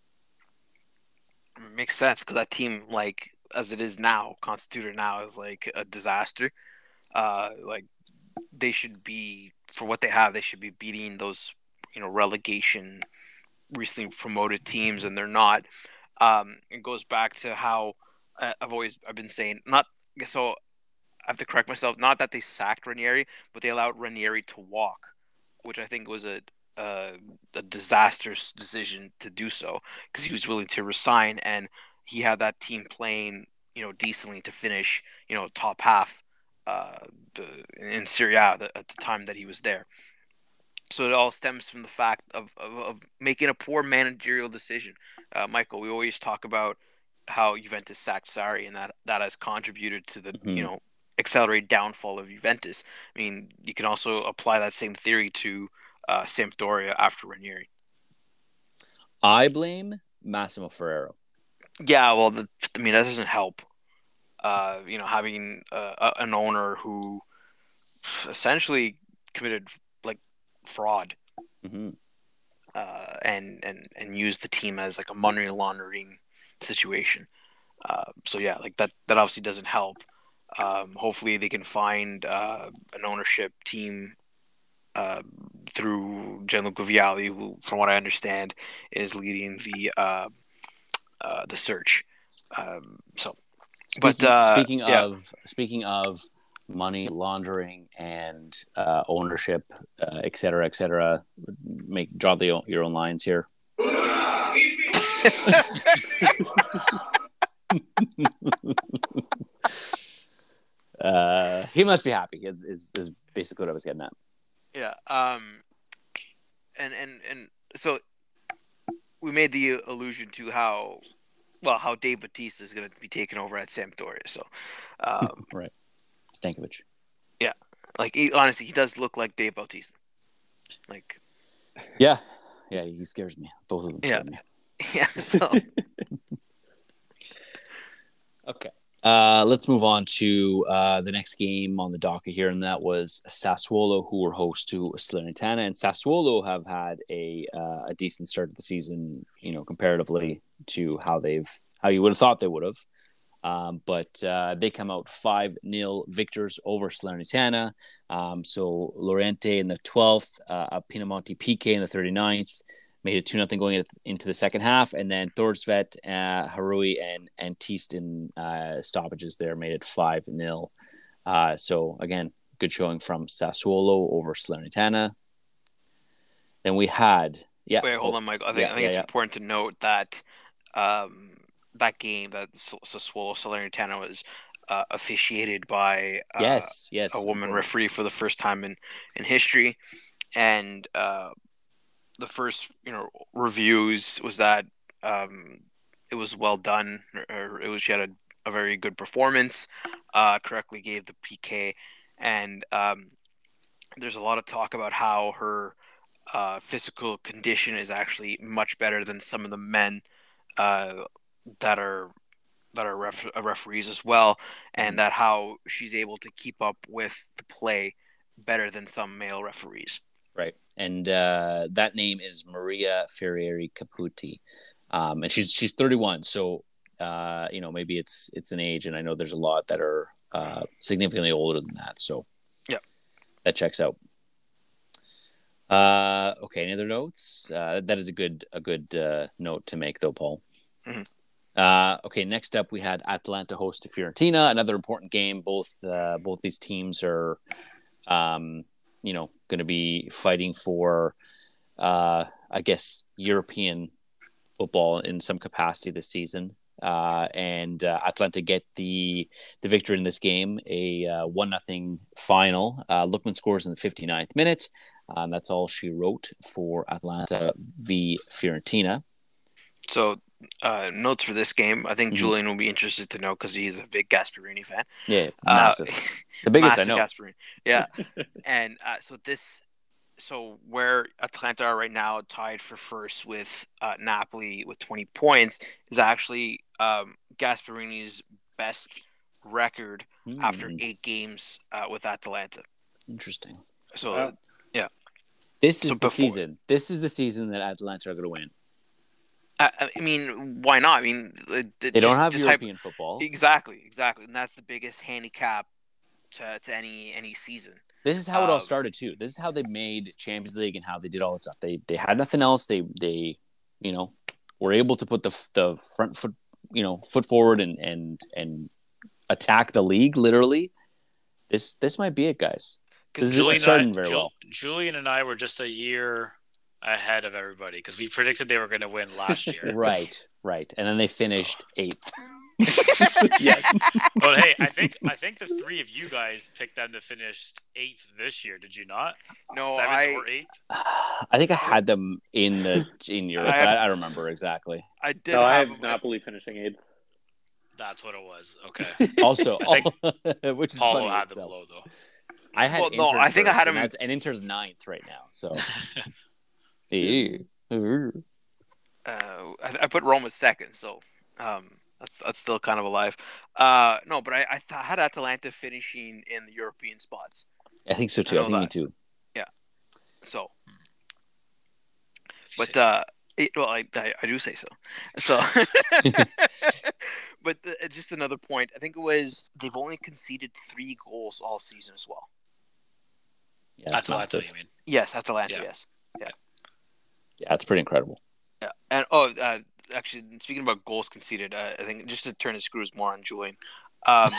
It makes sense because that team, like as it is now, constituted now, is like a disaster. Uh, like they should be. For what they have, they should be beating those, you know, relegation, recently promoted teams, and they're not. Um, it goes back to how uh, I've always I've been saying. Not so I have to correct myself. Not that they sacked Ranieri, but they allowed Ranieri to walk, which I think was a a, a disastrous decision to do so because he was willing to resign, and he had that team playing, you know, decently to finish, you know, top half. Uh, in Serie A at the time that he was there. So it all stems from the fact of, of, of making a poor managerial decision. Uh, Michael, we always talk about how Juventus sacked Sarri and that, that has contributed to the,
mm-hmm.
you know, accelerated downfall of Juventus. I mean, you can also apply that same theory to uh, Sampdoria after Ranieri.
I blame Massimo Ferrero.
Yeah, well, the, I mean that doesn't help. Uh, you know, having uh, an owner who essentially committed like fraud,
Mm-hmm.
uh, and and and used the team as like a money laundering situation. Uh, so yeah, like that that obviously doesn't help. Um, hopefully, they can find uh, an ownership team uh, through Gianluca Vialli, who, from what I understand, is leading the uh, uh, the search. Um, so, but
Speaking
uh,
speaking
yeah,
of speaking of money laundering and uh, ownership, uh, et cetera, et cetera, make draw the your own lines here. uh, he must be happy. Is, is is basically what I was getting at.
yeah. Um, and and and so we made the allusion to how well how Dave Bautista is going to be taken over at Sampdoria. So, um,
Right, Stankovic.
yeah, like he, honestly, he does look like Dave Bautista. Like,
Yeah, yeah, he scares me. Both of them
Yeah.
scare me.
yeah. So,
Okay. Uh, let's move on to uh, the next game on the docket here, and that was Sassuolo, who were host to Salernitana. And Sassuolo have had a uh, a decent start to the season, you know, comparatively to how they've how you would have thought they would have. Um, but uh, they come out five nil victors over Salernitana. Um, so Lorente in the twelfth, uh, Pinamonti P K in the thirty-ninth. Made it two nothing going into the second half, and then Thorsvet, uh, Harui, and and Teaston uh, stoppages there made it five nil. Uh, so again, good showing from Sassuolo over Salernitana. Then we had yeah.
wait, hold
oh,
on, Michael. I think
yeah,
I think
yeah,
it's
yeah.
important to note that um, that game that Sassuolo Salernitana was uh, officiated by uh,
Yes, yes.
a woman
important.
referee for the first time in in history, and uh, the first you know reviews was that um, it was well done, or it was she had a, a very good performance, uh, correctly gave the P K, and um, there's a lot of talk about how her uh, physical condition is actually much better than some of the men uh, that are that are ref- uh, referees as well, and
Mhm.
that how she's able to keep up with the play better than some male referees.
Right. And uh, that name is Maria Ferrieri Caputi. Um, and she's she's thirty-one. So, uh, you know, maybe it's it's an age. And I know there's a lot that are uh, significantly older than that. So,
yeah,
that checks out. Uh, okay. Any other notes? Uh, that is a good a good uh, note to make, though, Paul.
Mm-hmm.
Uh, okay. Next up, we had Atalanta host to Fiorentina. Another important game. Both uh, both these teams are. Um, you know, going to be fighting for, uh, I guess, European football in some capacity this season. Uh, and uh, Atlanta get the the victory in this game, a uh, one nothing final. Uh, Lookman scores in the fifty-ninth minute. Um, that's all she wrote for Atlanta v Fiorentina.
So, uh, notes for this game. I think
Mhm.
Julian will be interested to know because he's a big Gasparini fan.
Yeah, massive.
Uh,
the biggest I
massive
know.
Gasparini. Yeah, and uh, so this, so where Atlanta are right now, tied for first with uh, Napoli with twenty points, is actually um, Gasparini's best record
Hmm.
after eight games uh, with Atalanta.
Interesting.
So,
Wow.
yeah,
This is
So
the
before-
season. This is the season that Atlanta are going to win.
I, I mean, why not? I mean, it- it
They don't
just-
have
just hype-
European football.
Exactly, exactly, and that's the biggest handicap to, to any any season.
This is how it all
Um,
started too. This is how they made Champions League and how they did all this stuff. They they had nothing else. They they you know were able to put the the front foot you know foot forward and and and attack the league literally. This this might be it, guys. This is
Julian
starting
and I,
very
Jul-
well.
Julian and I were just a year ahead of everybody because we predicted they were going to win last year.
Right, right, and then they finished eighth.
Yes.
But hey, I think I think the three of you guys picked them to finish eighth this year. Did you not?
No,
Seventh
I
or eighth?
I think I had them in the in Europe.
I
I,
have-
I remember exactly.
I did
No, I
have
have
them-
Napoli finishing eighth.
That's what it was. Okay.
Also,
I think
which is
Paulo
funny
had them
itself.
low though.
I had
Well, no,
Inter
I think I
first,
had
and
him-
that's- and Inter's ninth right now. So,
uh, I, I put Roma second, so Um, that's that's still kind of alive. Uh, no, but I I th- had Atalanta finishing in the European spots.
I think so
I
too. I,
know
think me
that.
too.
So,
If you
but
say so.
uh, it, well, I, I I do say so. So, but the, just another point. I think it was they've only conceded three goals all season as well.
Yeah, that's
Atalanta,
massive.
you mean?
Yes, Atalanta.
Yeah.
Yes.
Yeah, that's pretty incredible.
Yeah. And oh, uh, actually, speaking about goals conceded, uh, I think just to turn the screws more on Julian, um,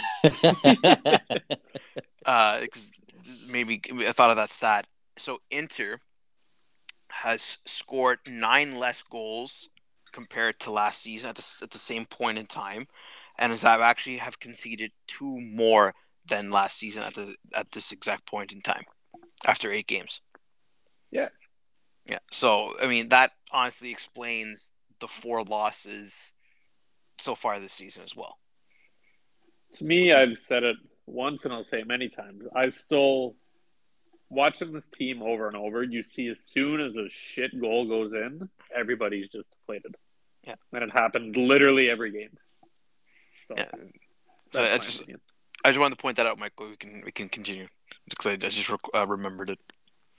uh, because maybe I thought of that stat. So Inter has scored nine less goals compared to last season at the at the same point in time, and has have actually have conceded two more than last season at the at this exact point in time after eight games.
Yeah.
Yeah. So I mean that honestly explains the four losses so far this season as well.
To me, I've said it once and I'll say it many times. I still watching this team over and over. You see, as soon as a shit goal goes in, everybody's just deflated.
Yeah,
and it happened literally every game. So,
yeah. So I just opinion. I just wanted to point that out, Michael. We can we can continue because I, I just uh, remembered it.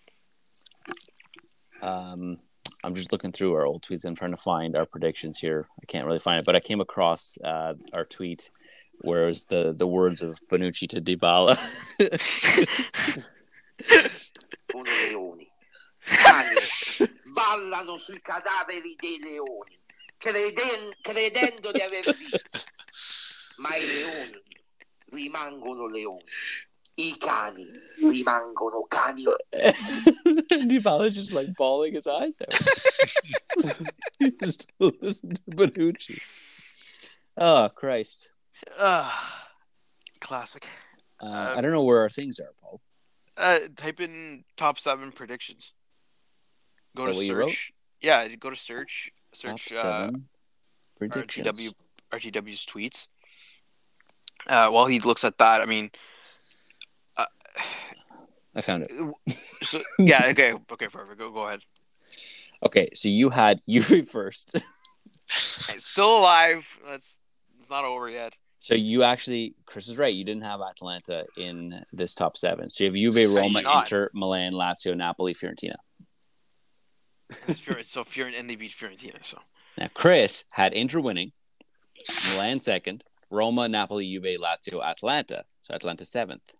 Um, I'm just looking through our old tweets. I'm trying to find our predictions here. I can't really find it, but I came across uh, our tweet where it was the, the words of Bonucci to Dybala.
Sono leoni. Cani ballano sui cadaveri dei leoni, creden- credendo di aver vinto. Ma i leoni rimangono leoni. I cani rimangono cani.
Dybala's just like bawling his eyes out. He still listen to Bonucci. Oh, Christ.
Uh, classic.
Uh,
Uh,
I don't know where our things are, Paul.
Uh, type in top seven predictions. Go
Is
to
that what you wrote?
search. Yeah, go to search.
Top
Search uh,
seven predictions.
R T W R T W's tweets. Uh, while he looks at that, I mean, uh,
I found it.
so yeah, okay, okay, perfect. Go, go ahead.
Okay, so you had Juve first.
It's still alive. That's it's not over yet.
So you actually, Chris is right. You didn't have Atalanta in this top seven. So you have Juve,
I
Roma,
did not.
Inter, Milan, Lazio, Napoli, Fiorentina.
Fior- so Fior- and they beat Fiorentina. So
Now Chris had Inter winning, Milan second, Roma, Napoli, Juve, Lazio, Atalanta. So Atalanta seventh.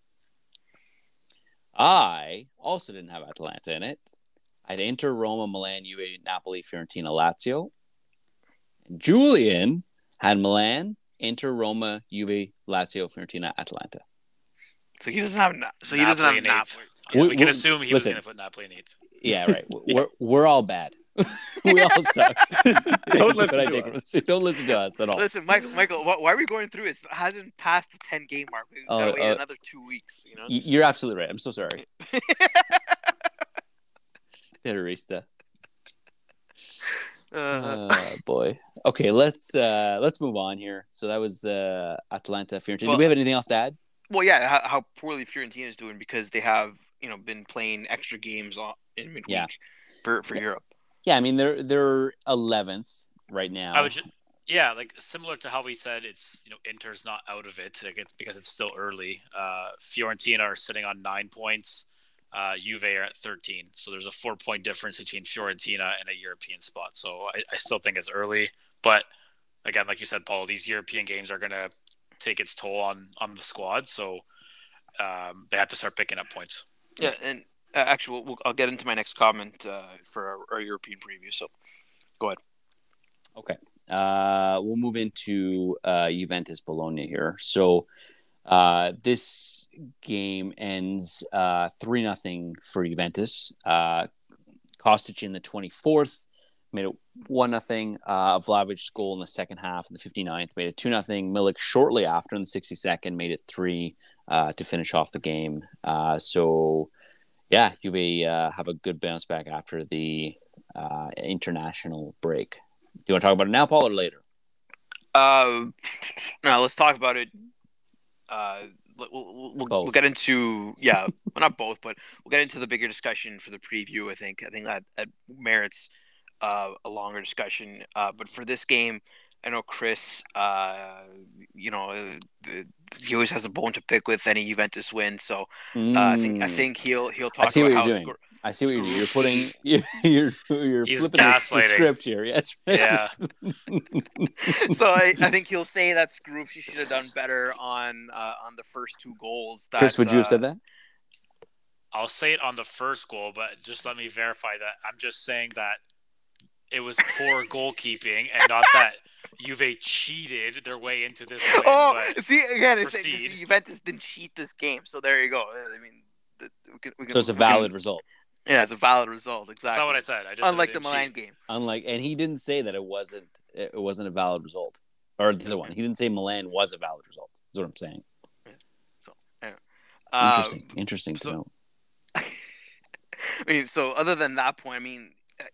I also didn't have Atalanta in it. I had Inter, Roma, Milan, Juve, Napoli, Fiorentina, Lazio. And Julian had Milan, Inter, Roma, Juve, Lazio, Fiorentina, Atalanta.
so he doesn't have Na- so he doesn't have
Napoli in eighth.
Napoli.
Yeah,
We-
we can
we-
assume he was
listen.
going to put Napoli in eighth.
Yeah, right. We're we're all bad. We all suck.
Don't
That's what
listen
I
to
take
us.
from- Don't listen to us at all.
Listen, Michael. Michael, wh- why are we going through it? It hasn't passed the ten game mark. We
Oh,
gotta wait
uh,
another two weeks. You know.
Y- You're absolutely right. I'm so sorry. Terrorista.
Uh,
Oh boy. Okay, let's uh let's move on here. So that was uh Atalanta, Fiorentina.
Well-
Do we have anything else to add?
Well, yeah, how, how poorly Fiorentina is doing because they have you know been playing extra games on, in midweek
Yeah.
for for
Yeah.
Europe.
Yeah, I mean they're they're eleventh right now.
I would just, yeah, like similar to how we said it's, you know, Inter's not out of it, like it's because it's still early. Uh, Fiorentina are sitting on nine points. Uh, Juve are at thirteen. So there's a four point difference between Fiorentina and a European spot. So I, I still think it's early. But again, like you said, Paul, these European games are going to take its toll on, on the squad. So um, they have to start picking up points.
Yeah, and uh, actually, we'll, we'll, I'll get into my next comment uh, for our, our European preview. So, go ahead.
Okay. Uh, we'll move into uh, Juventus Bologna here. So uh, this game ends uh, three nothing for Juventus. Uh, Kostic in the twenty-fourth made it one nothing. Uh, Vlavic's goal in the second half in the fifty-ninth made it two nothing. Milik shortly after in the sixty-second made it three uh, to finish off the game. Uh, so, yeah, Juve uh, have a good bounce back after the uh, international break. Do you want to talk about it now, Paul, or later?
Uh, no, let's talk about it. Uh, we'll, we'll, we'll,
Both.
we'll get into yeah, well, not both, but we'll get into the bigger discussion for the preview. I think I think that, that merits uh, a longer discussion. Uh, but for this game, I know Chris. Uh, you know, uh, the, he always has a bone to pick with any Juventus win. So uh,
Mm.
I think I think he'll he'll talk
I see
about
what
how
you're doing.
Scor-
I see what you're doing. You're
Scrooge-
putting you're you're, you're
He's
flipping the, the
gaslighting.
script here. Yes.
Yeah.
So I, I think he'll say that Scrooge should have done better on uh, on the first two goals. That,
Chris, would you have
uh,
said that?
I'll say it on the first goal, but just let me verify that. I'm just saying that it was poor goalkeeping and not that Juve cheated their way into this win.
Oh,
but
see again, it's,
proceed.
it's, Juventus didn't cheat this game, so there you go. I mean, the, we can, we can,
So it's a
we
valid
Can,
result.
yeah, it's a valid result. Exactly.
that's not what I said. I just
Unlike
said
the
they didn't
Milan
cheat.
game.
Unlike, and he didn't say that it wasn't it wasn't a valid result, or the other one. He didn't say Milan was a valid result. That's what I'm saying.
So anyway. uh,
Interesting. Interesting
so-
to know.
I mean, so other than that point, I mean,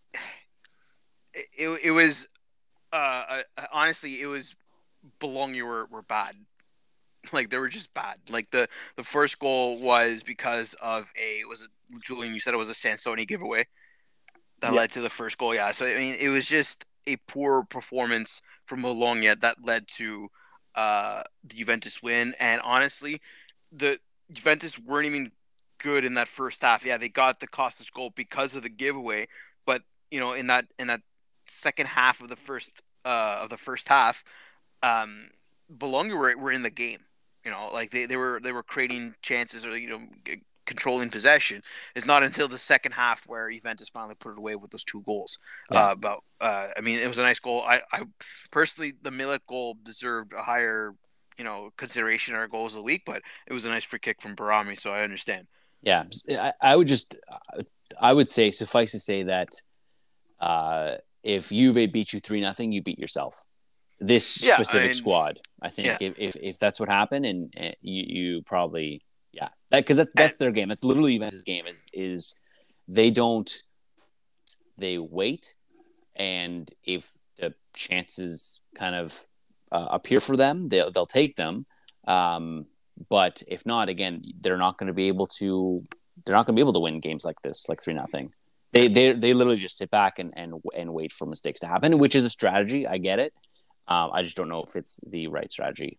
it it, it was uh, uh, honestly, it was Bologna were, were bad. Like they were just bad. Like the, the first goal was because of a was it Julian? You said it was a Sansoni giveaway that
Yeah.
led to the first goal. Yeah. So I mean, it was just a poor performance from Bologna that led to uh, the Juventus win. And honestly, the Juventus weren't even good in that first half. Yeah, they got the Costas goal because of the giveaway, but you know, in that in that second half of the first uh, of the first half, um, Bologna were were in the game. You know, like they, they were they were creating chances or you know g- controlling possession. It's not until the second half where Juventus finally put it away with those two goals.
Yeah.
Uh, but uh, I mean, it was a nice goal. I, I personally, the Milik goal deserved a higher you know consideration or goals of the week, but it was a nice free kick from Barami, so I understand.
Yeah, I, I would just, I would say, suffice to say that uh, if Juve beat you three nothing, you beat yourself. This
Yeah,
specific
I mean,
squad, I think,
yeah.
if, if if that's what happened, and, and you you probably yeah, that because that's that's their game. That's literally Juventus' game. Is is they don't they wait, and if the chances kind of uh, appear for them, they'll they'll take them. Um, But if not, again, they're not going to be able to. They're not going to be able to win games like this, like three nothing. They they they literally just sit back and, and and wait for mistakes to happen, which is a strategy. I get it. Um, I just don't know if it's the right strategy.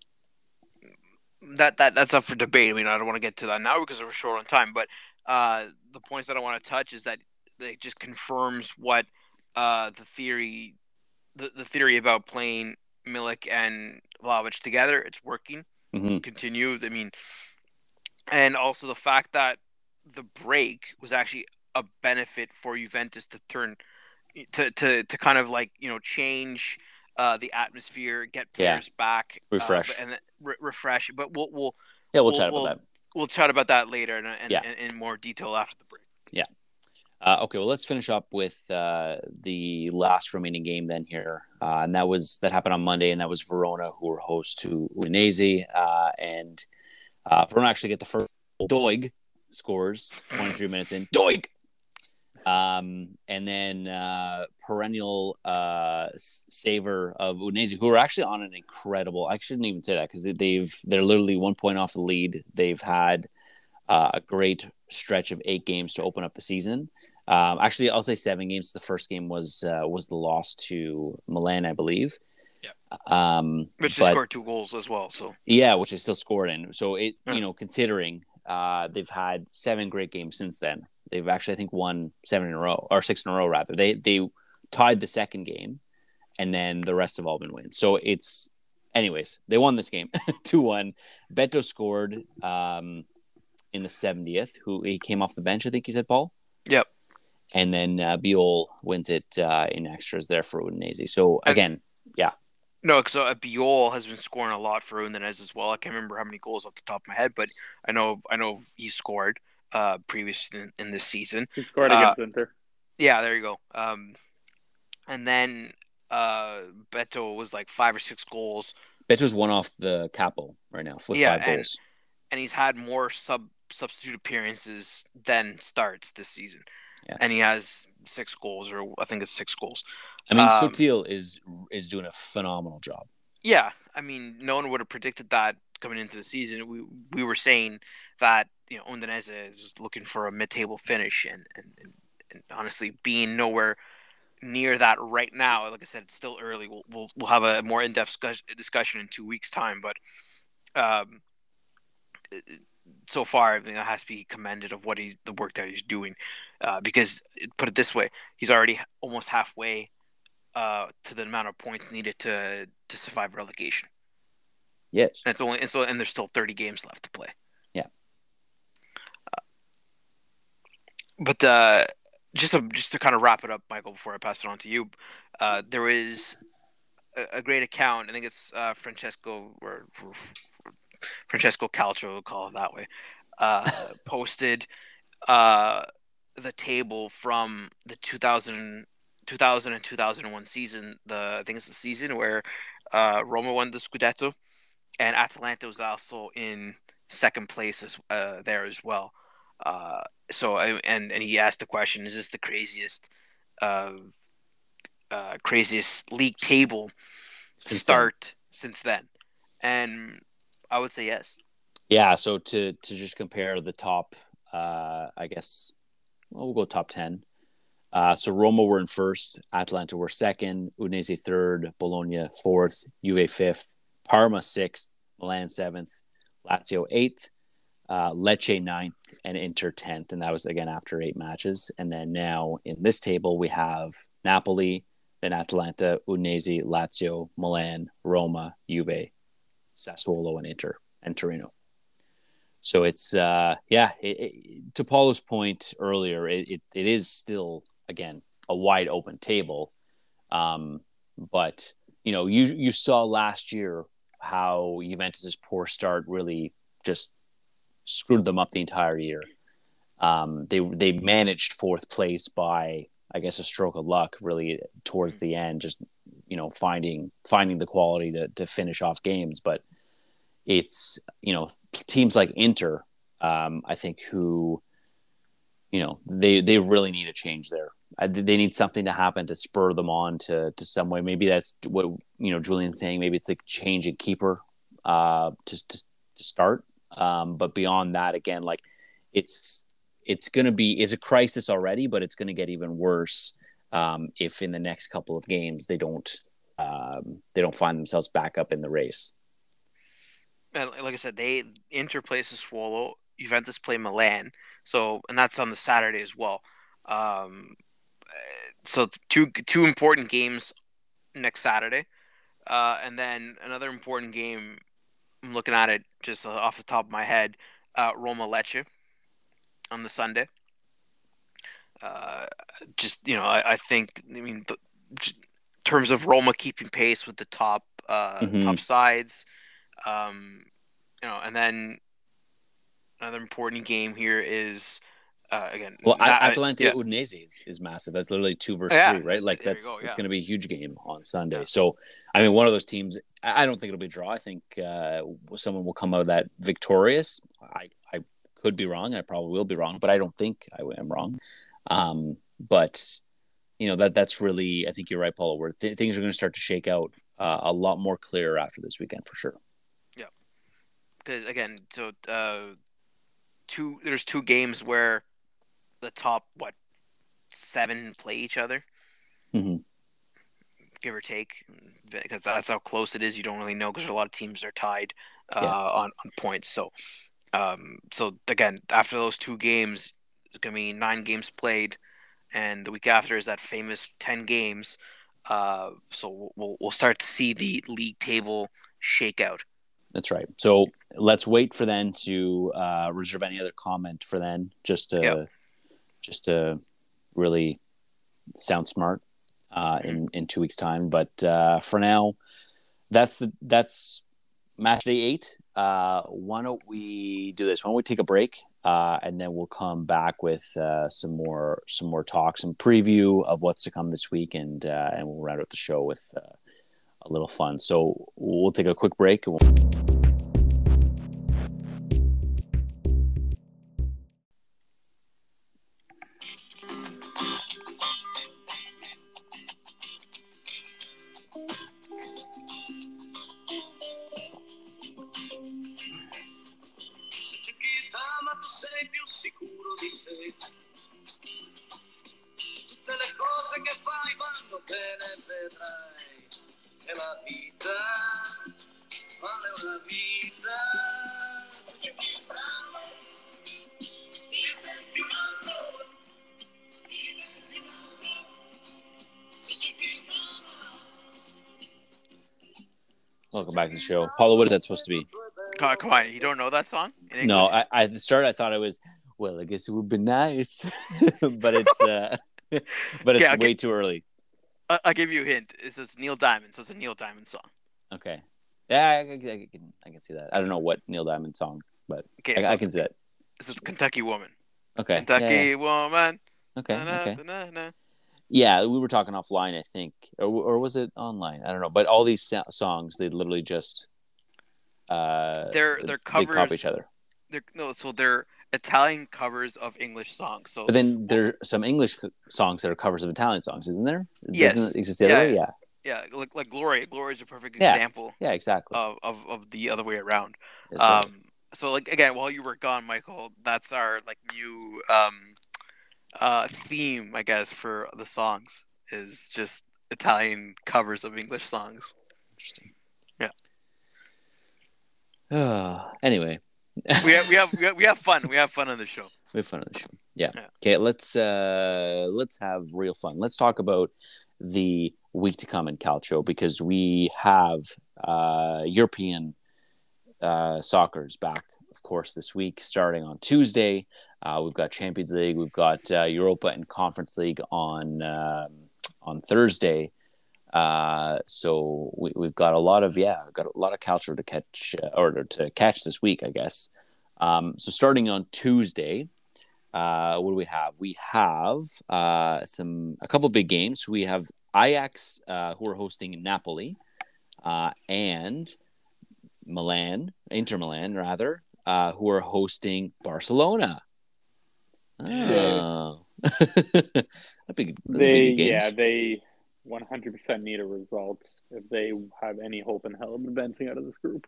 That that that's up for debate. I mean, I don't want to get to that now because we're short on time. But uh, the points that I want to touch is that it just confirms what uh, the theory, the, the theory about playing Milik and Vlahovic together. It's working.
Mm-hmm.
Continue. I mean, and also the fact that the break was actually a benefit for Juventus to turn to to, to kind of like you know change uh, the atmosphere, get players
Yeah.
back,
Refresh.
uh, and re- refresh. But we'll we'll
Yeah, we'll,
we'll,
chat about
we'll,
that.
We'll chat about that later and in,
Yeah.
in, in more detail after the break.
Yeah. Uh, okay, well, let's finish up with uh, the last remaining game then here, uh, and that was that happened on Monday, and that was Verona who were host to Udinese, uh, and uh, Verona actually get the first goal. Doig scores twenty-three minutes in. Doig, um, and then uh, perennial uh, saver of Udinese, who are actually on an incredible. I shouldn't even say that because they've they're literally one point off the lead. They've had uh, a great stretch of eight games to open up the season. Um, actually, I'll say seven games. The first game was uh, was the loss to Milan, I believe.
Yeah.
Um,
Which
but,
they scored two goals as well. So
yeah, which is still scored in. So it,
Yeah.
you know, considering uh, they've had seven great games since then, they've actually I think won seven in a row or six in a row rather. They they tied the second game, and then the rest have all been wins. So it's, anyways, they won this game two one. Beto scored um, in the seventieth. Who he came off the bench, I think he said, Paul.
Yep.
And then uh, Biol wins it uh, in extras there for Udinese. So
And-
again, yeah,
no, because uh, Biol has been scoring a lot for Udinese as well. I can't remember how many goals off the top of my head, but I know I know he scored uh, previous in, in this season.
He scored
Uh,
against Inter.
Yeah, there you go. Um, and then uh, Beto was like five or six goals,
Beto's one off the capo right now with
Yeah,
five
and-
goals.
and he's had more sub substitute appearances than starts this season.
Yeah.
And he has six goals, or I think it's six goals.
I mean,
um,
Sotil is is doing a phenomenal job.
Yeah, I mean, no one would have predicted that coming into the season. We we were saying that you know Udinese is just looking for a mid-table finish, and and, and, and honestly, being nowhere near that right now. Like I said, it's still early. We'll we'll, we'll have a more in-depth discussion in two weeks' time. But um, so far, I mean, it has to be commended of what he's the work that he's doing. Uh, because put it this way, he's already almost halfway uh, to the amount of points needed to to survive relegation.
Yes,
and it's only and so and there's still thirty games left to play.
Yeah.
Uh, but. Uh, Just to, just to kind of wrap it up, Michael, before I pass it on to you, uh, there is a, a great account. I think it's uh, Francesco or, or Francesco Calcio, we'll call it that way, uh, posted uh, the table from the two thousand, two thousand and two thousand one season. The I think it's the season where uh, Roma won the Scudetto, and Atalanta was also in second place as, uh, there as well. Uh, so and and he asked the question: is this the craziest, uh, uh, craziest league table
since
start
then.
since then? And I would say yes.
Yeah. So to to just compare the top, uh, I guess well, we'll go top ten. Uh, so Roma were in first, Atalanta were second, Udinese third, Bologna fourth, Juve fifth, Parma sixth, Milan seventh, Lazio eighth. Uh, Lecce ninth and Inter tenth, and that was again after eight matches. And then now in this table we have Napoli, then Atalanta, Udinese, Lazio, Milan, Roma, Juve, Sassuolo, and Inter and Torino. So it's uh, yeah. It, it, to Paulo's point earlier, it, it it is still again a wide open table, um, but you know you you saw last year how Juventus's poor start really just screwed them up the entire year. Um, they they managed fourth place by, I guess, a stroke of luck, really towards the end. Just you know, finding finding the quality to to finish off games. But it's you know teams like Inter, um, I think, who you know they they really need a change there. I, they need something to happen to spur them on to to some way. Maybe that's what you know Julian's saying. Maybe it's a change in keeper uh, to to to start. Um, but beyond that, again, like it's it's going to be is a crisis already, but it's going to get even worse um, if in the next couple of games they don't um, they don't find themselves back up in the race.
And like I said, they Inter plays Sassuolo, Juventus play Milan, so and that's on the Saturday as well. Um, so two two important games next Saturday, uh, and then another important game. I'm looking at it just off the top of my head. Uh, Roma Lecce on the Sunday. Uh, just you know, I, I think. I mean, the, in terms of Roma keeping pace with the top uh,
mm-hmm.
top sides, um, you know, and then another important game here is uh, again.
Well,
not,
Atalanta
yeah.
Udinese is, is massive. That's literally two versus
yeah,
three, right? Like that's
go,
it's
yeah.
going to be a huge game on Sunday.
Yeah.
So, I mean, one of those teams. I don't think it'll be a draw. I think uh, someone will come out of that victorious. I, I could be wrong. I probably will be wrong, but I don't think I am wrong. Um, but you know that that's really. I think you're right, Paulo. Where th- things are going to start to shake out uh, a lot more clear after this weekend for sure.
Yeah, because again, so uh, two there's two games where the top what seven play each other.
Mm-hmm.
Give or take, because that's how close it is. You don't really know because a lot of teams are tied uh,
yeah.
on, on points. So, um, so again, after those two games, it's gonna be nine games played, and the week after is that famous ten games. Uh, so we'll we'll start to see the league table shake out.
That's right. So let's wait for then to uh, reserve any other comment for then, just to
yep.
just to really sound smart. Uh, in, in two weeks' time, but uh, for now, that's the that's match day eight. Uh, why don't we do this? Why don't we take a break, uh, and then we'll come back with uh, some more some more talk, some preview of what's to come this week, and uh, and we'll round out the show with uh, a little fun. So we'll take a quick break. And we'll...
Sei più sicuro di te. Tutte le cose cose che fai vanno bene, vedrai che la vita vale una vita. Se ci più bravo, mi senti un altro, mi senti un altro, se ci più bravo.
Welcome back to the show. Paulo, what is that supposed to be?
Come on, come on, you don't know that song? In
No,
English?
I, I at the start I thought it was, well, I guess it would be nice. but it's uh but it's
Okay, I'll
way
get-
too early.
I- I'll give you a hint. It says Neil Diamond, so it's a Neil Diamond song.
Okay. Yeah, I, I, I can I can see that. I don't know what Neil Diamond song, but
Okay,
I,
so
I
it's,
can see that.
so it's Kentucky Woman.
Okay.
Kentucky
Yeah, yeah.
Woman.
Okay.
Na,
Okay.
na, na, na.
Yeah, we were talking offline, I think, or or was it online? I don't know. But all these so- songs, they literally just uh,
They're-
they-
they're
they copy
covers.
each other.
They're, no, so they're Italian covers of English songs. So
But then there are some English co- songs that are covers of Italian songs, isn't there?
Yes.
Doesn't it exist the other
Yeah.
way? Yeah.
yeah, like like Gloria. Gloria is a perfect
Yeah.
example
Yeah. Exactly.
of, of, of the other way around.
Yes, sir.
Um, so like again, while you were gone, Michael, that's our like new um, uh, theme, I guess, for the songs is just Italian covers of English songs.
Interesting.
Yeah.
Uh, anyway,
We have we have we have, we have fun. We have fun on the show.
we have fun on the show. Yeah.
Yeah.
Okay. Let's uh let's have real fun. Let's talk about the week to come in Calcio because we have uh European uh soccer's back, of course, this week starting on Tuesday. Uh, we've got Champions League, we've got uh, Europa and Conference League on um, on Thursday. Uh, so we, we've got a lot of yeah, got a lot of culture to catch uh, or to catch this week, I guess. Um, so starting on Tuesday, uh, what do we have? We have uh, some a couple big games. We have Ajax uh, who are hosting Napoli, uh, and Milan, Inter Milan rather, uh, who are hosting Barcelona. Oh, that'd be, those would
They
be good games.
yeah they one hundred percent need a result if they have any hope in hell of advancing out of this group.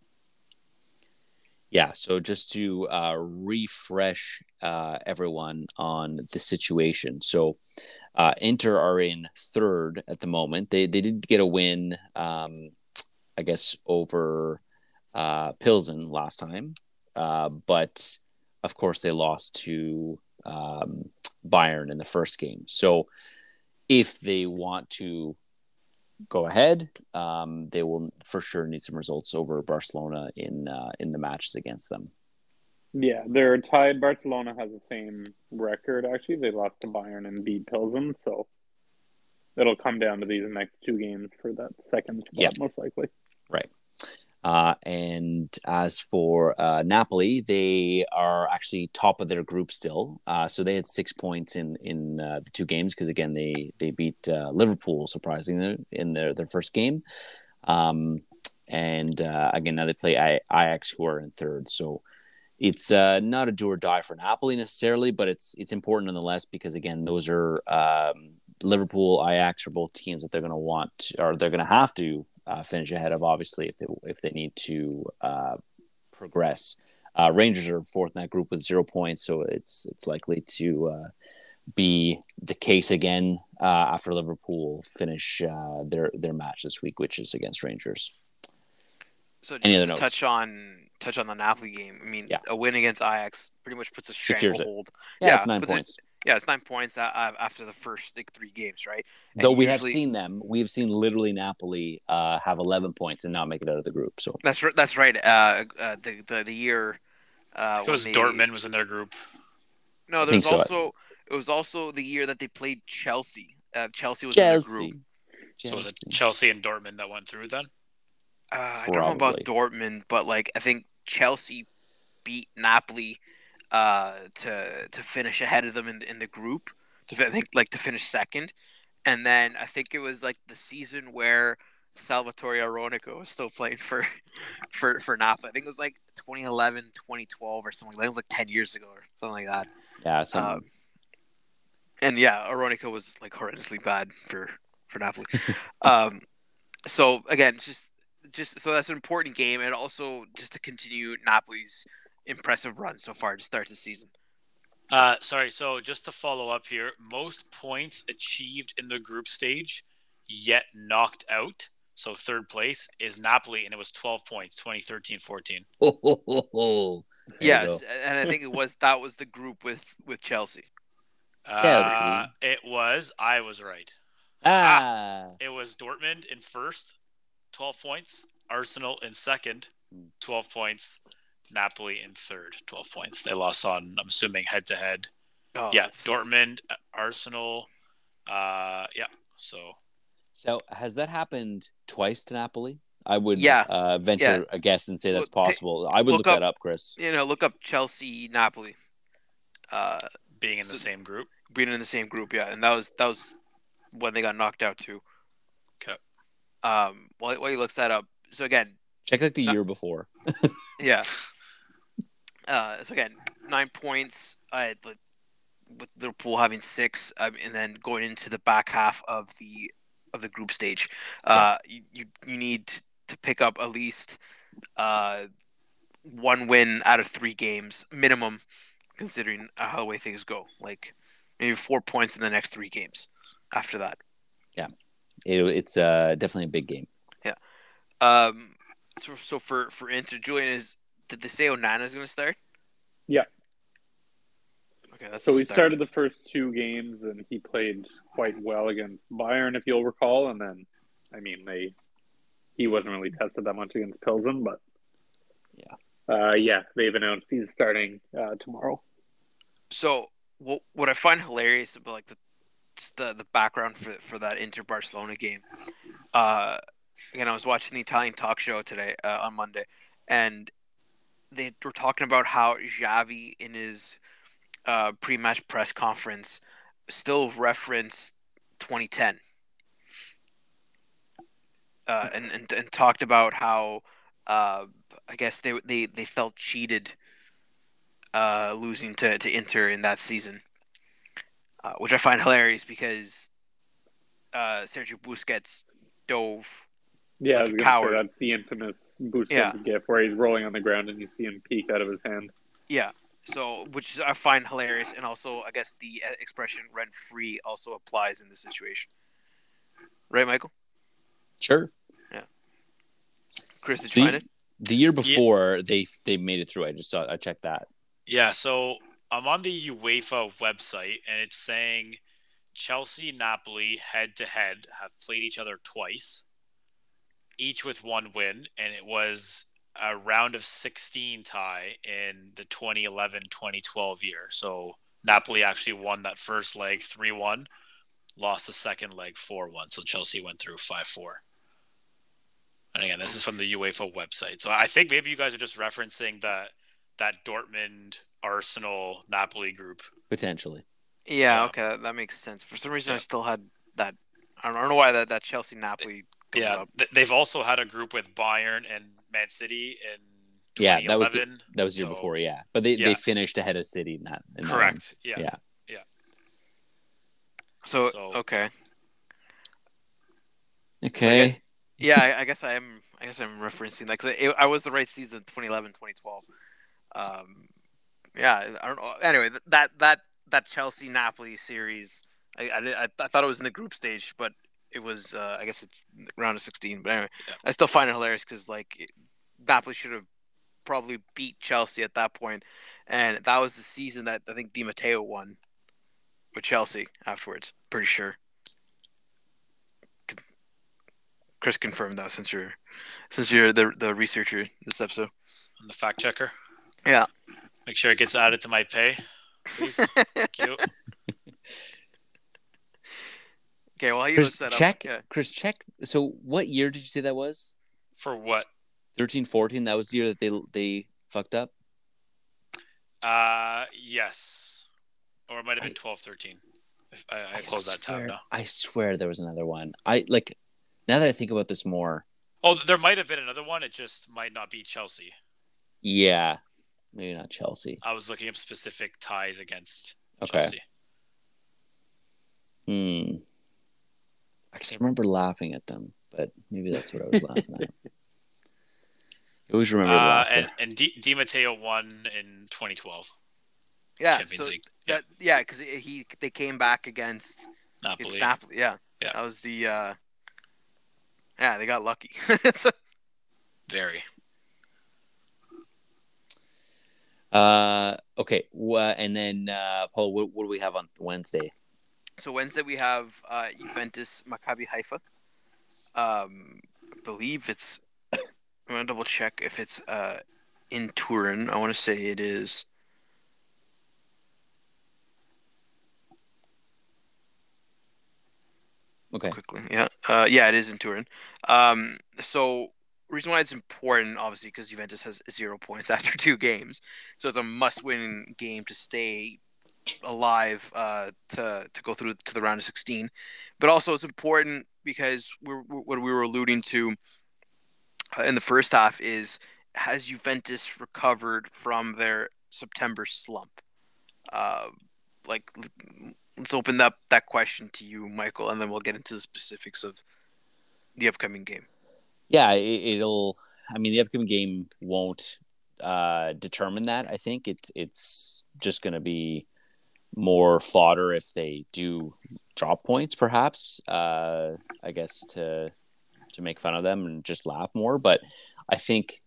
Yeah, so just to uh, refresh uh, everyone on the situation. So uh, Inter are in third at the moment. They they did get a win, um, I guess, over uh, Pilsen last time. Uh, but, of course, they lost to um, Bayern in the first game. So if they want to go ahead, um, they will for sure need some results over Barcelona in uh, in the matches against them.
Yeah, they're tied. Barcelona has the same record. Actually, they lost to Bayern and beat Pilsen, so it'll come down to these next two games for that second spot,
Yeah.
most likely.
Right. Uh, and as for uh, Napoli, they are actually top of their group still. Uh, so they had six points in in uh, the two games because again they they beat uh, Liverpool surprisingly in their their first game. Um, and uh, again now they play I- Ajax who are in third. So it's uh, not a do or die for Napoli necessarily, but it's it's important nonetheless because again those are um, Liverpool, Ajax are both teams that they're going to want or they're going to have to. Uh, finish ahead of obviously if they if they need to uh, progress. Uh, Rangers are fourth in that group with zero points, so it's it's likely to uh, be the case again uh, after Liverpool finish uh, their their match this week, which is against Rangers.
So just
Any other
to
notes?
touch on touch on the Napoli game. I mean,
Yeah.
a win against Ajax pretty much puts a
Secures it.
stranglehold.
Yeah,
Yeah,
it's nine
puts it-
points.
Yeah, it's nine points a- a- after the first like, three games, right? And
Though we have
usually-
seen them, we have seen literally Napoli uh, have eleven points and not make it out of the group. So
That's right. That's right. Uh, uh, the, the the year. Uh,
It was
when they-
Dortmund was in their group.
No,
I
there was
think so.
also it was also the year that they played Chelsea. Uh, Chelsea was in the
Chelsea.
group.
So was it
Chelsea.
Chelsea and Dortmund that went through then?
Uh, I don't know about
Probably.
Dortmund, but like I think Chelsea beat Napoli uh, to to finish ahead of them in the, in the group. To, fi- I think like to finish second, and then I think it was like the season where Salvatore Aronico was still playing for for for Napoli. I think it was like twenty eleven, twenty twelve or something. Like that. It was like ten years ago or something like that.
Yeah, some,
Um, and yeah, Aronico was like horrendously bad for for Napoli. um, so again, just just so that's an important game, and also just to continue Napoli's impressive run so far to start the season.
Uh, sorry. So just to follow up here, most points achieved in the group stage, yet knocked out. So third place is Napoli, and it was twelve points, twenty thirteen fourteen.
Ho, ho, ho, ho. There you
Yes,
go.
and I think it was that was the group with with Chelsea.
Chelsea.
Uh, it was. I was right.
Ah.
It was Dortmund in first, twelve points. Arsenal in second, twelve points. Napoli in third, twelve points. They lost on, I'm assuming, head to head.
Oh,
Yeah,
that's-
Dortmund, Arsenal. Uh, yeah. So
So has that happened twice to Napoli? I would
Yeah.
uh, venture a guess and say that's
Well, ta-
possible. I would
look
look,
up-
that up, Chris.
You know, look up Chelsea, Napoli. Uh,
being in the
So-
same group.
being in the same group, yeah, and that was that was when they got knocked out too.
Okay.
Um, while while he looks that up, so again,
Check like the
Not-
year before.
yeah. Uh, so again, nine points. Uh, with with Liverpool having six, um, and then going into the back half of the of the group stage, uh, you, you you need to pick up at least uh one win out of three games minimum, considering how the way things go. Like maybe four points in the next three games. After that,
It, it's uh, definitely a big game.
um, so so for for Inter, Julian, is did they say Onana is going to start?
Yeah.
Okay, that's
So
a
we
start.
started the first two games, and he played quite well against Bayern, if you'll recall. And then, I mean, they he wasn't really tested that much against Pilsen, but
Yeah.
uh, yeah, they've announced he's starting uh, tomorrow.
So what what I find hilarious about like the just the, the background for for that Inter Barcelona game, uh, again I was watching the Italian talk show today uh, on Monday, and they were talking about how Xavi in his uh, pre-match press conference still referenced twenty ten, uh, and, and and talked about how uh, I guess they they they felt cheated. Uh, losing to, to Inter in that season, uh, which I find hilarious because uh, Sergio Busquets dove.
Yeah,
Like
I
a
was gonna
coward.
say that's the infamous Busquets
Yeah.
gif where he's rolling on the ground and you see him peek out of his hand.
Yeah, so which I find hilarious, and also I guess the uh, expression "rent free" also applies in this situation, right, Michael?
Sure.
Chris, did you
The,
find it?
the year before they they made it through. I just saw. I checked that.
Yeah, so I'm on the UEFA website, and it's saying Chelsea, Napoli, head to head, have played each other twice, each with one win, and it was a round of sixteen tie in the twenty eleven twenty twelve year. So Napoli actually won that first leg three one, lost the second leg four one. So Chelsea went through five four. And again, this is from the UEFA website. So I think maybe you guys are just referencing that that Dortmund, Arsenal, Napoli group.
Potentially.
Yeah,
yeah.
okay, that, that makes sense. For some reason, I
Yeah.
still had that. I don't, I don't know why that, that Chelsea Napoli comes
Yeah,
up.
th- they've also had a group with Bayern and Man City in
Yeah,
twenty
that was
eleven.
the, that was the year
So-
before. Yeah, but they,
Yeah.
they finished ahead of City in that. In that one.
Correct. Yeah.
Yeah.
So,
So-
okay,
Okay.
yeah, I, I guess I am. I guess I'm referencing that because I was the right season, twenty eleven, twenty twelve. Um, yeah, I don't know. Anyway, th- that that that Chelsea Napoli series, I, I I I thought it was in the group stage, but it was. Uh, I guess it's round of sixteen. But anyway,
Yeah.
I still find it hilarious because like it- Napoli should have probably beat Chelsea at that point, and that was the season that I think Di Matteo won with Chelsea afterwards. Pretty sure. Chris confirmed that since you're since you're the the researcher this episode.
I'm the fact checker.
Yeah.
Make sure it gets added to my pay, please. Thank you.
Okay, well he
Chris,
looks that
check.
up. Yeah.
Chris, check. So, what year did you say that was?
For what?
thirteen fourteen. That was the year that they they fucked up.
Uh, yes. Or it might have been
I-
twelve thirteen. If I, I closed that tab
swear-
now.
I swear there was another one. I like. Now that I think about this more,
Oh, there might have been another one. It just might not be Chelsea.
yeah, maybe not Chelsea.
I was looking up specific ties against
Okay.
Chelsea.
Hmm. Because I remember laughing at them, but maybe that's what I was laughing at. I always remember the
Uh,
laughter.
and and Di, Di Matteo won in twenty twelve
Yeah.
Champions
So
League. Yeah.
That, yeah, because he they came back against
Napoli.
against Napoli. Yeah,
Yeah.
that was the. Uh, yeah, they got lucky. so,
Very.
Uh, okay. Wha and then uh, Paul, what, what do we have on Wednesday?
so Wednesday we have uh, Juventus Maccabi Haifa. Um, I believe it's. I'm gonna double check if it's uh, in Turin. I want to say it is.
Okay.
Quickly, yeah, uh, yeah, it is in Turin. Um, so reason why it's important, obviously, because Juventus has zero points after two games, so it's a must-win game to stay alive, uh, to to go through to the round of sixteen. But also, it's important because we're, what we were alluding to uh, in the first half is, has Juventus recovered from their September slump? Uh, like, let's open up that question to you, Michael, and then we'll get into the specifics of the upcoming game.
Yeah, it, it'll. I mean, the upcoming game won't uh, determine that. I think it's it's just going to be more fodder if they do drop points, perhaps. Uh, I guess to to make fun of them and just laugh more. But I think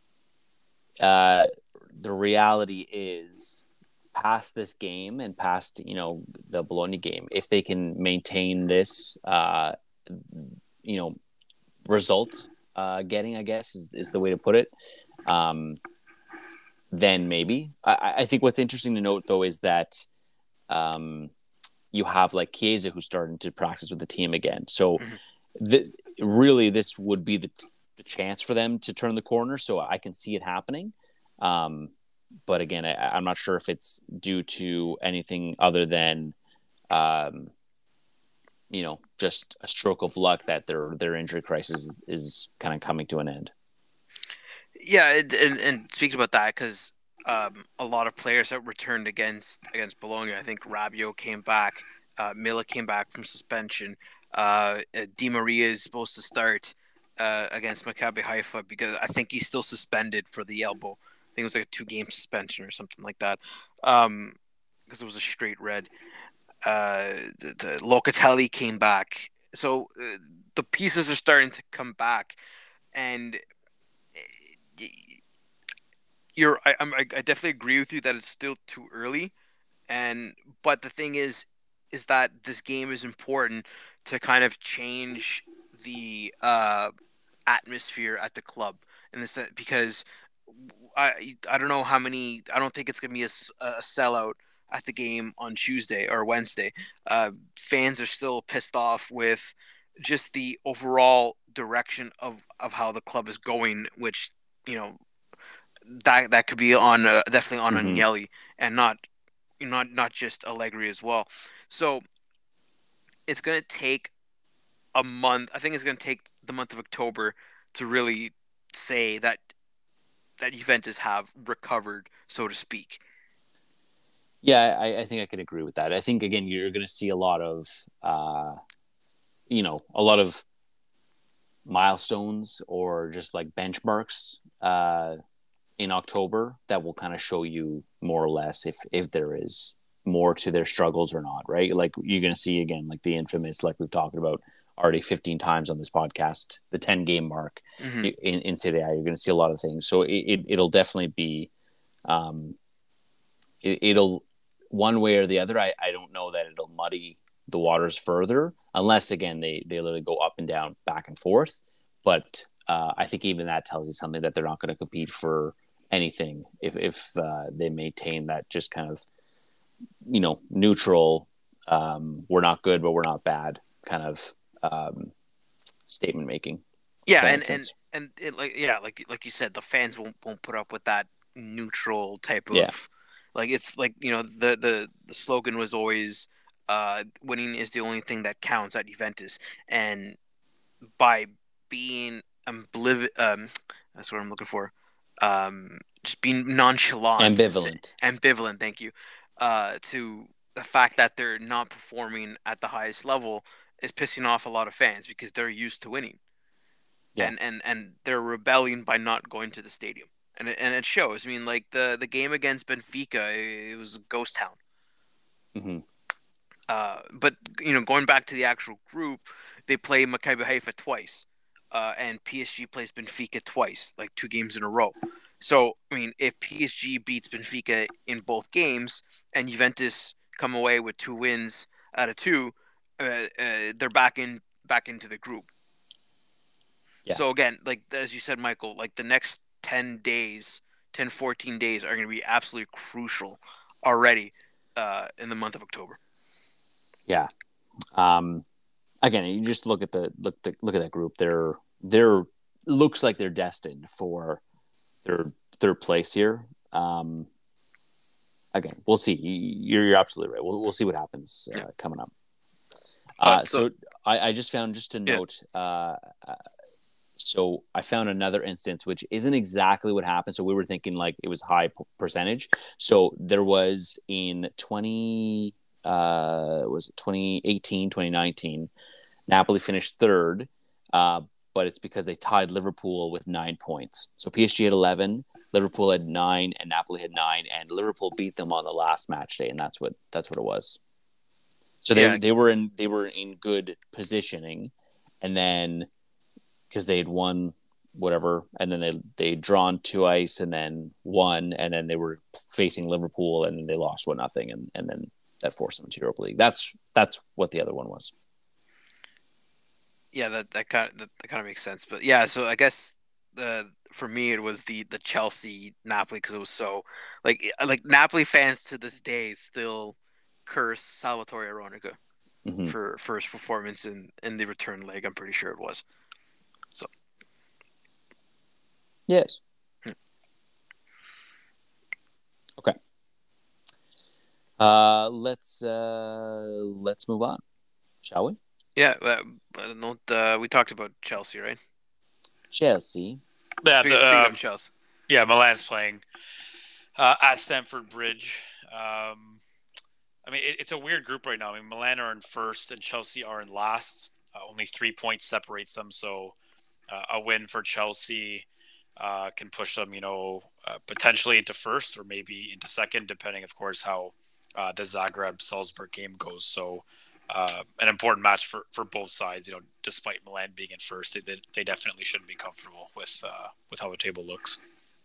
uh, the reality is, past this game and past, you know, the Bologna game, if they can maintain this, uh, you know, result uh, getting, I guess, is, is the way to put it, um, then maybe. I, I think what's interesting to note, though, is that um, you have like Chiesa who's starting to practice with the team again. So the, really this would be the, the chance for them to turn the corner. So I can see it happening. Um, But again, I, I'm not sure if it's due to anything other than, um, you know, just a stroke of luck that their their injury crisis is kind of coming to an end.
Yeah, and and, and speaking about that, because um, a lot of players that returned against against Bologna, I think Rabiot came back, uh, Milla came back from suspension. Uh, Di Maria is supposed to start uh, against Maccabi Haifa because I think he's still suspended for the elbow. I think it was like a two-game suspension or something like that, um, because it was a straight red. Uh, the, the Locatelli came back, so uh, the pieces are starting to come back, and you're. I, I'm, I I definitely agree with you that it's still too early, and but the thing is, is that this game is important to kind of change the uh, atmosphere at the club in the sense because I I don't know how many. I don't think it's gonna be a, a sellout at the game on Tuesday or Wednesday. Uh, fans are still pissed off with just the overall direction of, of how the club is going, which you know that that could be on uh, definitely on
Mhm.
Agnelli and not not not just Allegri as well. So it's gonna take a month. I think it's gonna take the month of October to really say that that Juventus have recovered, so to speak.
Yeah, I, I think I can agree with that. I think again, you're going to see a lot of, uh, you know, a lot of milestones or just like benchmarks uh, in October that will kind of show you more or less if if there is more to their struggles or not, right? Like you're going to see again, like the infamous, like we've talked about already fifteen times on this podcast, the ten game mark
Mm-hmm.
in in Serie A. You're going to see a lot of things, so it, it it'll definitely be, um, it, it'll one way or the other. I I don't know that it'll muddy the waters further unless again they they literally go up and down, back and forth. But uh, I think even that tells you something that they're not going to compete for anything if if uh, they maintain that just kind of, you know, neutral, um, we're not good but we're not bad kind of um, statement making.
Yeah,
That
and
makes
and
sense.
and it, like yeah, like like you said, the fans won't won't put up with that neutral type of
Yeah.
like it's like you know the the the slogan was always uh winning is the only thing that counts at Juventus, and by being obliv um that's what I'm looking for, um just being nonchalant,
Ambivalent.
ambivalent, thank you, uh to the fact that they're not performing at the highest level is pissing off a lot of fans because they're used to winning.
Yeah.
And, and and they're rebelling by not going to the stadium, and it, and it shows. I mean, like the, the game against Benfica, it was a ghost town.
Mm-hmm.
Uh, but you know, going back to the actual group, they play Maccabi Haifa twice, uh, and P S G plays Benfica twice, like two games in a row. So I mean, if P S G beats Benfica in both games, and Juventus come away with two wins out of two, uh, uh, they're back in back into the group.
Yeah.
So again, like as you said, Michael, like the next ten days, ten, fourteen days are going to be absolutely crucial already uh, in the month of October.
Yeah. Um, again, you just look at the look the, look at that group. They're they're looks like they're destined for third third place here. Um, again, we'll see. You're you're absolutely right. We'll we'll see what happens uh,
Yeah.
coming up. Uh,
so,
so I, I just found just to
Yeah.
note. Uh, uh, so I found another instance which isn't exactly what happened. So we were thinking like it was high p- percentage. So there was in twenty. Uh, was it twenty eighteen, twenty nineteen? Napoli finished third, uh, but it's because they tied Liverpool with nine points. So P S G had eleven, Liverpool had nine, and Napoli had nine, and Liverpool beat them on the last match day, and that's what that's what it was. So they
Yeah.
they were in they were in good positioning, and then because they had won whatever, and then they they drawn two ice, and then won, and then they were facing Liverpool, and then they lost one nothing, and and then. That forced them to Europa League. That's that's what the other one was.
Yeah, that that kind of, that, that kind of makes sense. But yeah, so I guess the for me it was the the Chelsea Napoli because it was so like like Napoli fans to this day still curse Salvatore Aronica
Mm-hmm.
for for his performance in in the return leg. I'm pretty sure it was. So
Yes. Okay. Uh, let's uh, let's move on, shall we?
yeah, uh, but not, uh, we talked about Chelsea, right?
Chelsea.
Yeah,
Speaking,
the,
speaking
um,
of Chelsea,
yeah, Milan's playing uh, at Stamford Bridge. Um, I mean, it, it's a weird group right now. I mean, Milan are in first and Chelsea are in last. Uh, only three points separates them, so uh, a win for Chelsea uh, can push them, you know, uh, potentially into first or maybe into second, depending, of course, how uh, the Zagreb-Salzburg game goes. So uh, an important match for, for both sides. You know, despite Milan being in first, they they, they definitely shouldn't be comfortable with uh, with how the table looks.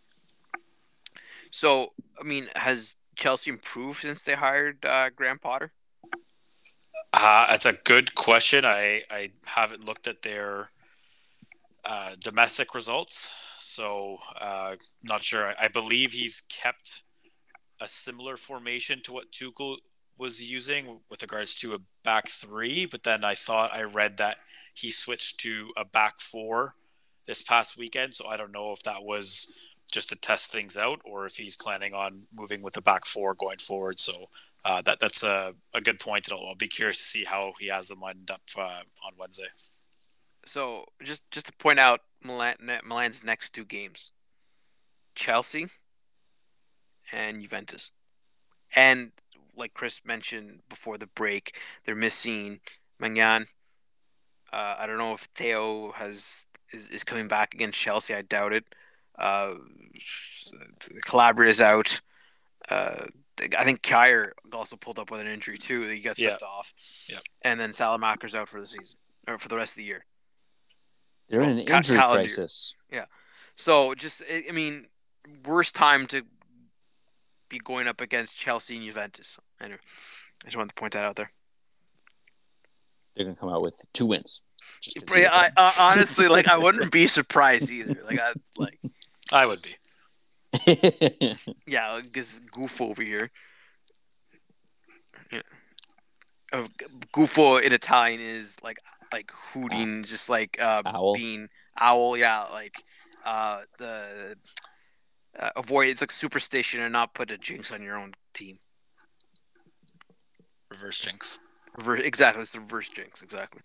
so I mean, has Chelsea improved since they hired uh, Graham Potter?
Uh, that's a good question. I, I haven't looked at their uh, domestic results, so uh, not sure. I, I believe he's kept a similar formation to what Tuchel was using with regards to a back three, but then I thought I read that he switched to a back four this past weekend, so I don't know if that was just to test things out or if he's planning on moving with the back four going forward. So uh, that that's a, a good point, and I'll, I'll be curious to see how he has them lined up uh, on Wednesday.
So just just to point out Milan, Milan's next two games, Chelsea and Juventus, and like Chris mentioned before the break, they're missing Magnan. Uh, I don't know if Theo has is, is coming back against Chelsea. I doubt it. Uh, Calabria is out. Uh, I think Kjaer also pulled up with an injury too. He got sent
Yeah.
off.
Yeah.
And then Salamaker's out for the season or for the rest of the year.
They're in an
Well, ca-
injury
calendar year.
crisis.
So just, I I mean, worst time to be going up against Chelsea and Juventus. Anyway, I just wanted to point that out there.
They're going to come out with two wins. Just to
But
see
I,
it
I, honestly, like, I wouldn't be surprised either. Like, I like,
I would be.
done.
yeah, this goof over here. Yeah. Uh, Gufo in Italian is like like hooting, just like uh,
Owl.
being owl. Yeah, like uh, the uh, avoid. It's like superstition and not put a jinx on your own team.
Reverse jinx.
Reverse, exactly, it's the reverse jinx. Exactly.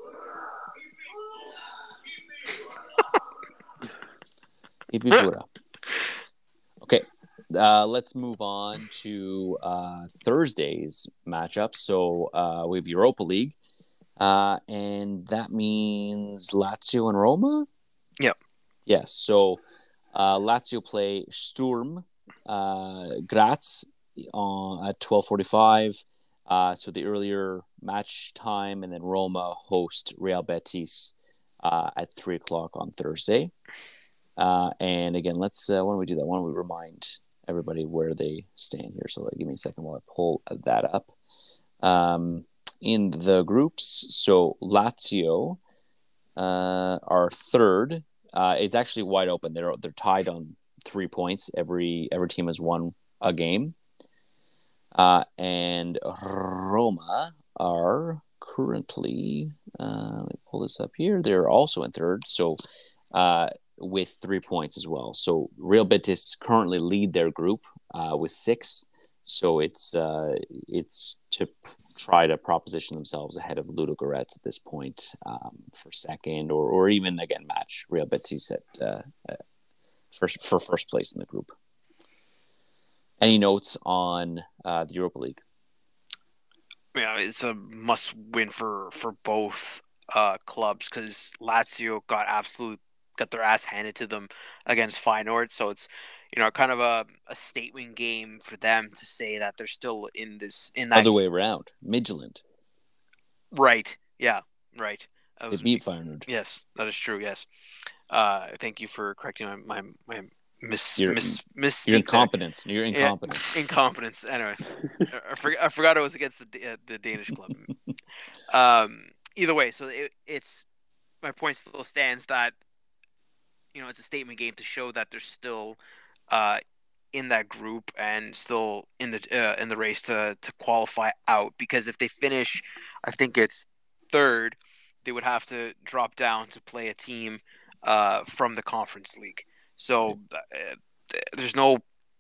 Ibibura. Okay, uh, let's move on to uh, Thursday's matchup. So uh, we have Europa League, uh, and that means Lazio and Roma?
Yep.
Yes, so uh, Lazio play Sturm uh, Graz on, at twelve forty-five. Uh, so the earlier match time, and then Roma host Real Betis uh, at three o'clock on Thursday. Uh, and again, let's uh, why don't we do that? Why don't we remind everybody where they stand here? So like, give me a second while I pull that up. Um, in the groups, so Lazio uh, are third. Uh, it's actually wide open. They're they're tied on three points. Every every team has won a game. Uh, and Roma are currently, uh, let me pull this up here. They're also in third, so uh, with three points as well. So Real Betis currently lead their group uh, with six. So it's uh, it's to p- try to proposition themselves ahead of Ludogorets at this point um, for second, or or even again match Real Betis at uh, uh, first for first place in the group. Any notes on uh, the Europa League?
Yeah, it's a must win for for both uh, clubs because Lazio got absolute got their ass handed to them against Feyenoord. So it's you know kind of a, a statement game for them to say that they're still in this in that
Other way around, Midtjylland.
Right. Yeah. Right. That
They
was
beat Feyenoord.
Yes, that is true. Yes. Uh, thank you for correcting my my, my miss
Your-
miss miss
Your incompetence. Your incompetence.
incompetence. Anyway, I, forgot, I forgot it was against the uh, the Danish club. um, either way, so it, it's my point still stands that you know it's a statement game to show that they're still uh, in that group and still in the uh, in the race to to qualify out. Because if they finish, I think it's third, they would have to drop down to play a team uh, from the Conference League. So uh, there's no,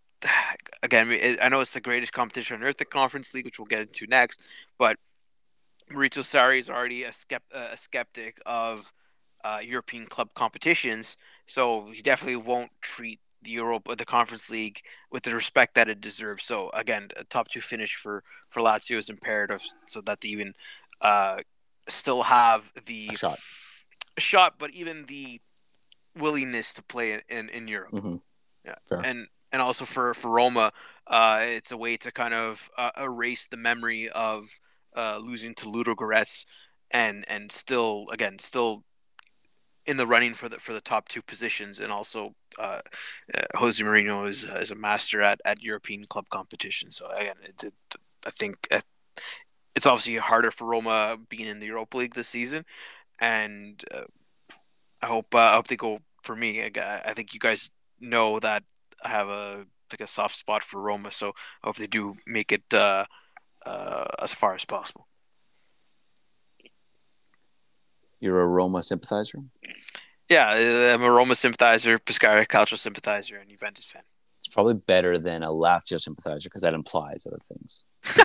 again, I know it's the greatest competition on earth, the Conference League, which we'll get into next, but Maurizio Sarri is already a, skept- a skeptic of uh, European club competitions, so he definitely won't treat the Europa, the Conference League, with the respect that it deserves. So again, a top two finish for, for Lazio is imperative, so that they even uh, still have the
A shot.
shot, but even the willingness to play in in Europe.
Mm-hmm.
Yeah,
Fair.
and and also for for Roma, uh, it's a way to kind of uh, erase the memory of uh, losing to Ludogorets, and and still again still in the running for the for the top two positions, and also uh, uh, Jose Mourinho is uh, is a master at, at European club competition. So again, it, it, I think uh, it's obviously harder for Roma being in the Europa League this season, and uh, I hope uh, I hope they go for me. I, I think you guys know that I have a like a soft spot for Roma, so I hope they do make it uh, uh, as far as possible.
You're a Roma sympathizer?
Yeah, I'm a Roma sympathizer, Pescara Calcio sympathizer, and Juventus fan.
It's probably better than a Lazio sympathizer because that implies other things.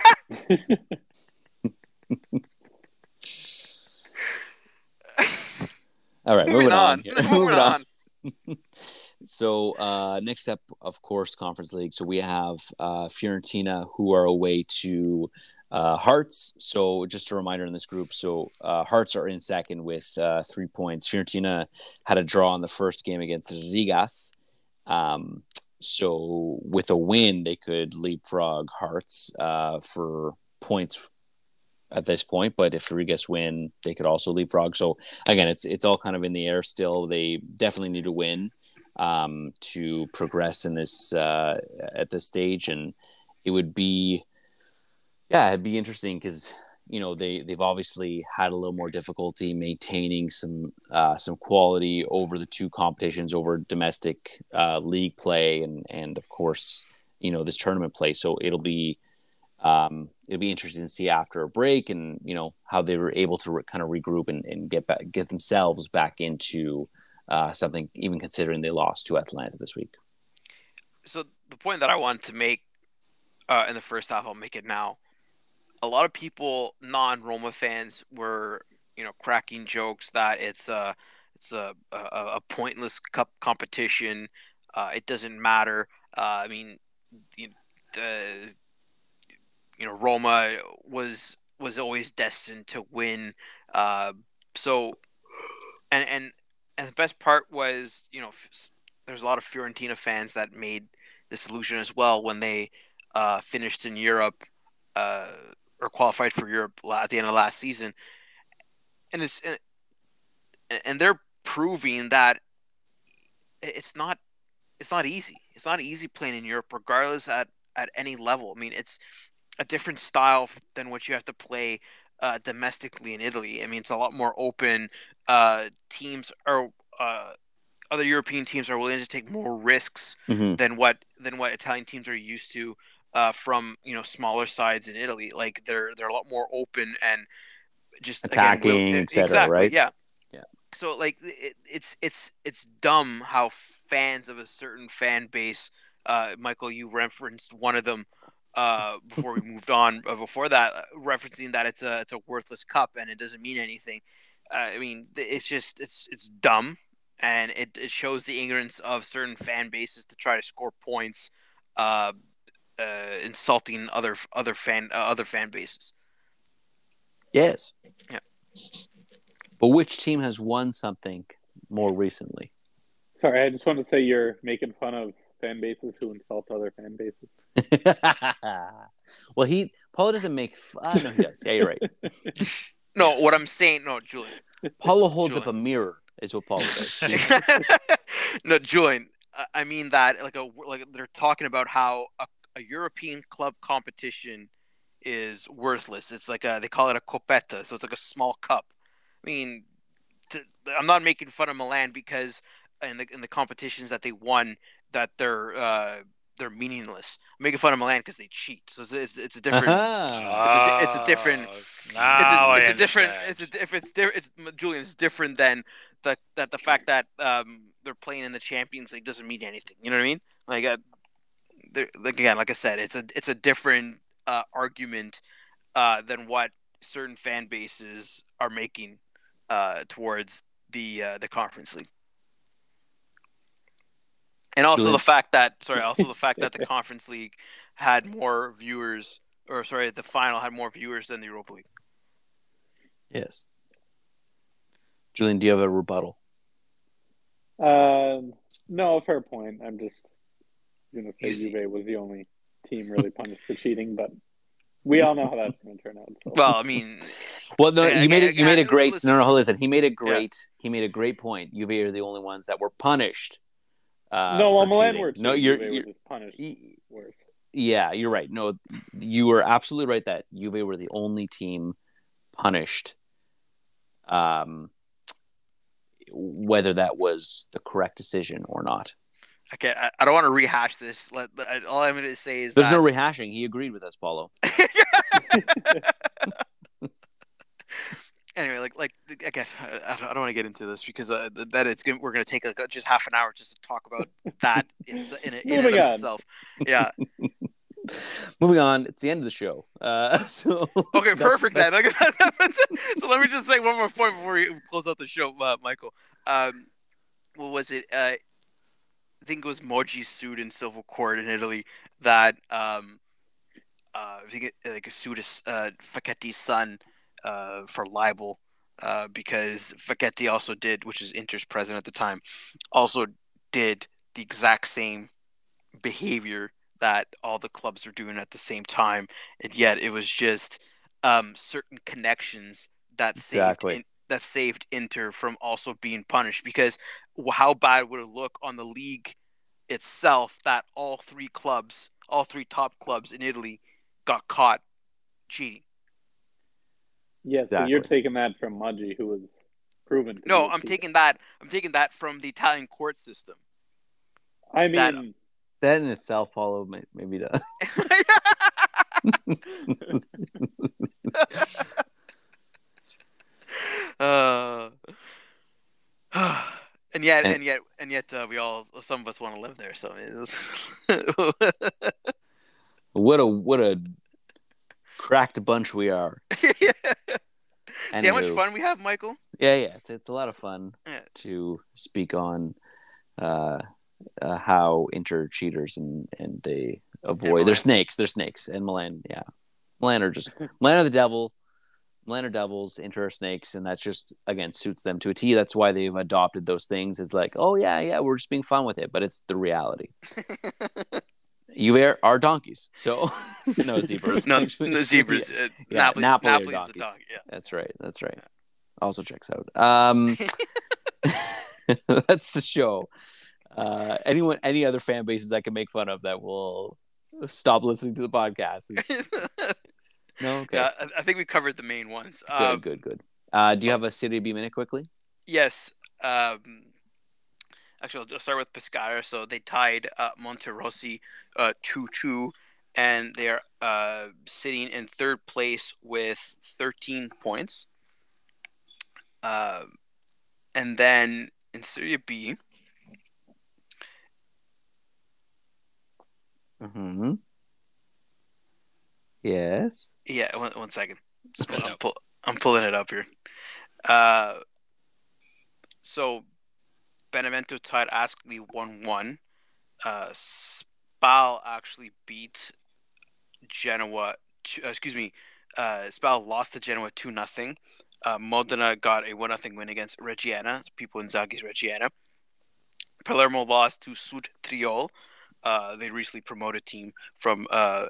All right, moving,
Moving
on.
on.
here.
Moving
moving on.
on.
So uh, next up, of course, Conference League. So we have uh, Fiorentina, who are away to uh, Hearts. So just a reminder in this group. So uh, Hearts are in second with uh, three points. Fiorentina had a draw in the first game against Rigas. Um, so with a win, they could leapfrog Hearts uh, for points at this point. But if Rigas win, they could also leapfrog. So again, it's it's all kind of in the air still. They definitely need to win um, to progress in this uh, at this stage, and it would be, yeah, it'd be interesting because you know they they've obviously had a little more difficulty maintaining some uh, some quality over the two competitions, over domestic uh, league play, and and of course you know this tournament play. So it'll be um, it'll be interesting to see after a break, and you know how they were able to re- kind of regroup and, and get back, get themselves back into uh, something, even considering they lost to Atlanta this week.
So the point that I wanted to make uh, in the first half, I'll make it now. A lot of people, non-Roma fans, were you know cracking jokes that it's a it's a a, a pointless cup competition. Uh, it doesn't matter. Uh, I mean, the, the you know Roma was was always destined to win. Uh, so and and and the best part was you know f- there's a lot of Fiorentina fans that made this illusion as well when they uh, finished in Europe uh, or qualified for Europe at the end of last season, and it's and they're proving that it's not it's not easy. It's not easy playing in Europe, regardless at at any level. I mean, it's a different style than what you have to play uh, domestically in Italy. I mean, it's a lot more open. Uh, teams are uh, other European teams are willing to take more risks
Mhm.
than what than what Italian teams are used to uh, from you know smaller sides in Italy. Like they're they're a lot more open and just again, will-
Attacking, et cetera,
exactly,
right?
yeah,
Yeah.
So like it, it's it's it's dumb how fans of a certain fan base, uh, Michael, you referenced one of them uh, before we moved on. Uh, before that, uh, referencing that it's a it's a worthless cup and it doesn't mean anything. Uh, I mean, th- it's just it's it's dumb, and it, it shows the ignorance of certain fan bases to try to score points, uh, uh, insulting other other fan uh, other fan bases.
Yes.
Yeah.
But which team has won something more recently?
Sorry, I just want to say you're making fun of fan bases who insult other fan bases.
Well, he Paulo doesn't make fun. No, he does. Yeah, you're right.
No,
Yes.
what I'm saying, no, Julian.
Paulo holds up a
Julian.
mirror, is what Paulo does.
No, Julian. I- I mean that like a like they're talking about how a, a European club competition is worthless. It's like a they call it a coppetta, so it's like a small cup. I mean, to, I'm not making fun of Milan because in the in the competitions that they won that they're uh, they're meaningless. I'm making fun of Milan because they cheat. So it's it's, it's a different.
Ah.
It's a di- it's a different-
Oh,
It's
now
a,
I
it's a different.
understand.
It's a if it's di- it's Julian. It's different than the that the fact that um they're playing in the Champions League doesn't mean anything. You know what I mean? Like, uh, they're- like again, like I said, it's a it's a different uh, argument uh, than what certain fan bases are making uh, towards the uh, the Conference League. And also
Julian?
the fact that sorry, also the fact that the Conference League had more viewers, or sorry, the final had more viewers than the Europa League.
Yes. Julian, do you have a rebuttal?
Um, no, fair point. I'm just going to say
Easy.
Juve was the only team really punished for cheating, but we all know how that's going to turn out. So.
Well, I mean,
Well, no,
Yeah,
you made
again-
it. You made a
again,
great.
listen.
No, no, listen. He made a great. He made a great point. Juve are the only ones that were punished. Uh,
no, well,
for
Milan
cheating.
were too.
No, you're.
Juve
you're
were just punished
y-
worse.
yeah, you're right. No, you were absolutely right that Juve were the only team punished. Um, whether that was the correct decision or not.
okay, I, I don't want to rehash this. Let, let- all I'm going to say is
There's
that
no rehashing. He agreed with us, Paulo.
anyway, like like again, I, I don't want to get into this because uh, that it's gonna, we're going to take like just half an hour just to talk about that it's in, in and
Moving
of
on.
itself. Yeah.
Moving on. It's the end of the show. Uh, so
Okay,
that's-
perfect then.
that's-
Like, so let me just say one more point before we close out the show, uh, Michael. Um, what was it? Uh, I think it was Moji sued in civil court in Italy that um, uh, I think it, like sued his, uh, Fachetti's son uh, for libel uh, because Facchetti also did, which is Inter's president at the time, also did the exact same behavior that all the clubs were doing at the same time, and yet it was just um, certain connections that
Exactly.
saved in, that saved Inter from also being punished. Because wh- how bad would it look on the league itself that all three clubs, all three top clubs in Italy, got caught cheating?
Yes, but you're
Exactly.
taking that from Mudgy, who was proven. To
No,
be a
I'm
cheater.
taking that. I'm taking that from the Italian court system.
I mean,
that-
that in itself, Paulo, may- maybe the
uh, and yet,
And-
and yet, and yet, uh, we all, some of us want to live there. So it's
what a what a cracked bunch we are.
See how much
Anywho.
fun we have, Michael?
Yeah, yeah, it's it's a lot of fun
Yeah.
to speak on uh, uh, how Inter cheaters and and they avoid
Milan.
they're snakes, they're snakes, and Milan, yeah, Milan are just Milan are the devil, Milan are devils, Inter are snakes, and that's just again suits them to a T. That's why they've adopted those things. Is like, oh yeah, yeah, we're just being fun with it, but it's the reality. Juve are donkeys, so no zebras.
No,
actually.
no zebras. Uh,
Yeah,
Napoli's,
Napoli are
Napoli's the
donkeys.
dog. Yeah.
That's right. That's right. Also checks out. Um, that's the show. Uh, anyone, any other fan bases I can make fun of that will stop listening to the podcast? No, okay.
Yeah, I, I think we covered the main ones.
Good,
Um,
good, good. Uh, do you have a Serie B minute quickly?
Yes. Um, actually, I'll start with Pescara. So they tied uh, Monterossi uh, two two, and they're uh, sitting in third place with thirteen points. Uh, and then in Serie B,
Mm-hmm. Yes.
yeah, one, one second.
Spit it
I'm,
out.
pull, I'm pulling it up here. Uh, so Benevento tied Ascoli one one. Uh, Spal actually beat Genoa. Two, uh, excuse me. Uh, Spal lost to Genoa two nothing. Uh, Modena got a one nothing win against Reggiana. People in Zaghi's Reggiana. Palermo lost to Sud Triol. Uh, they recently promoted team from uh,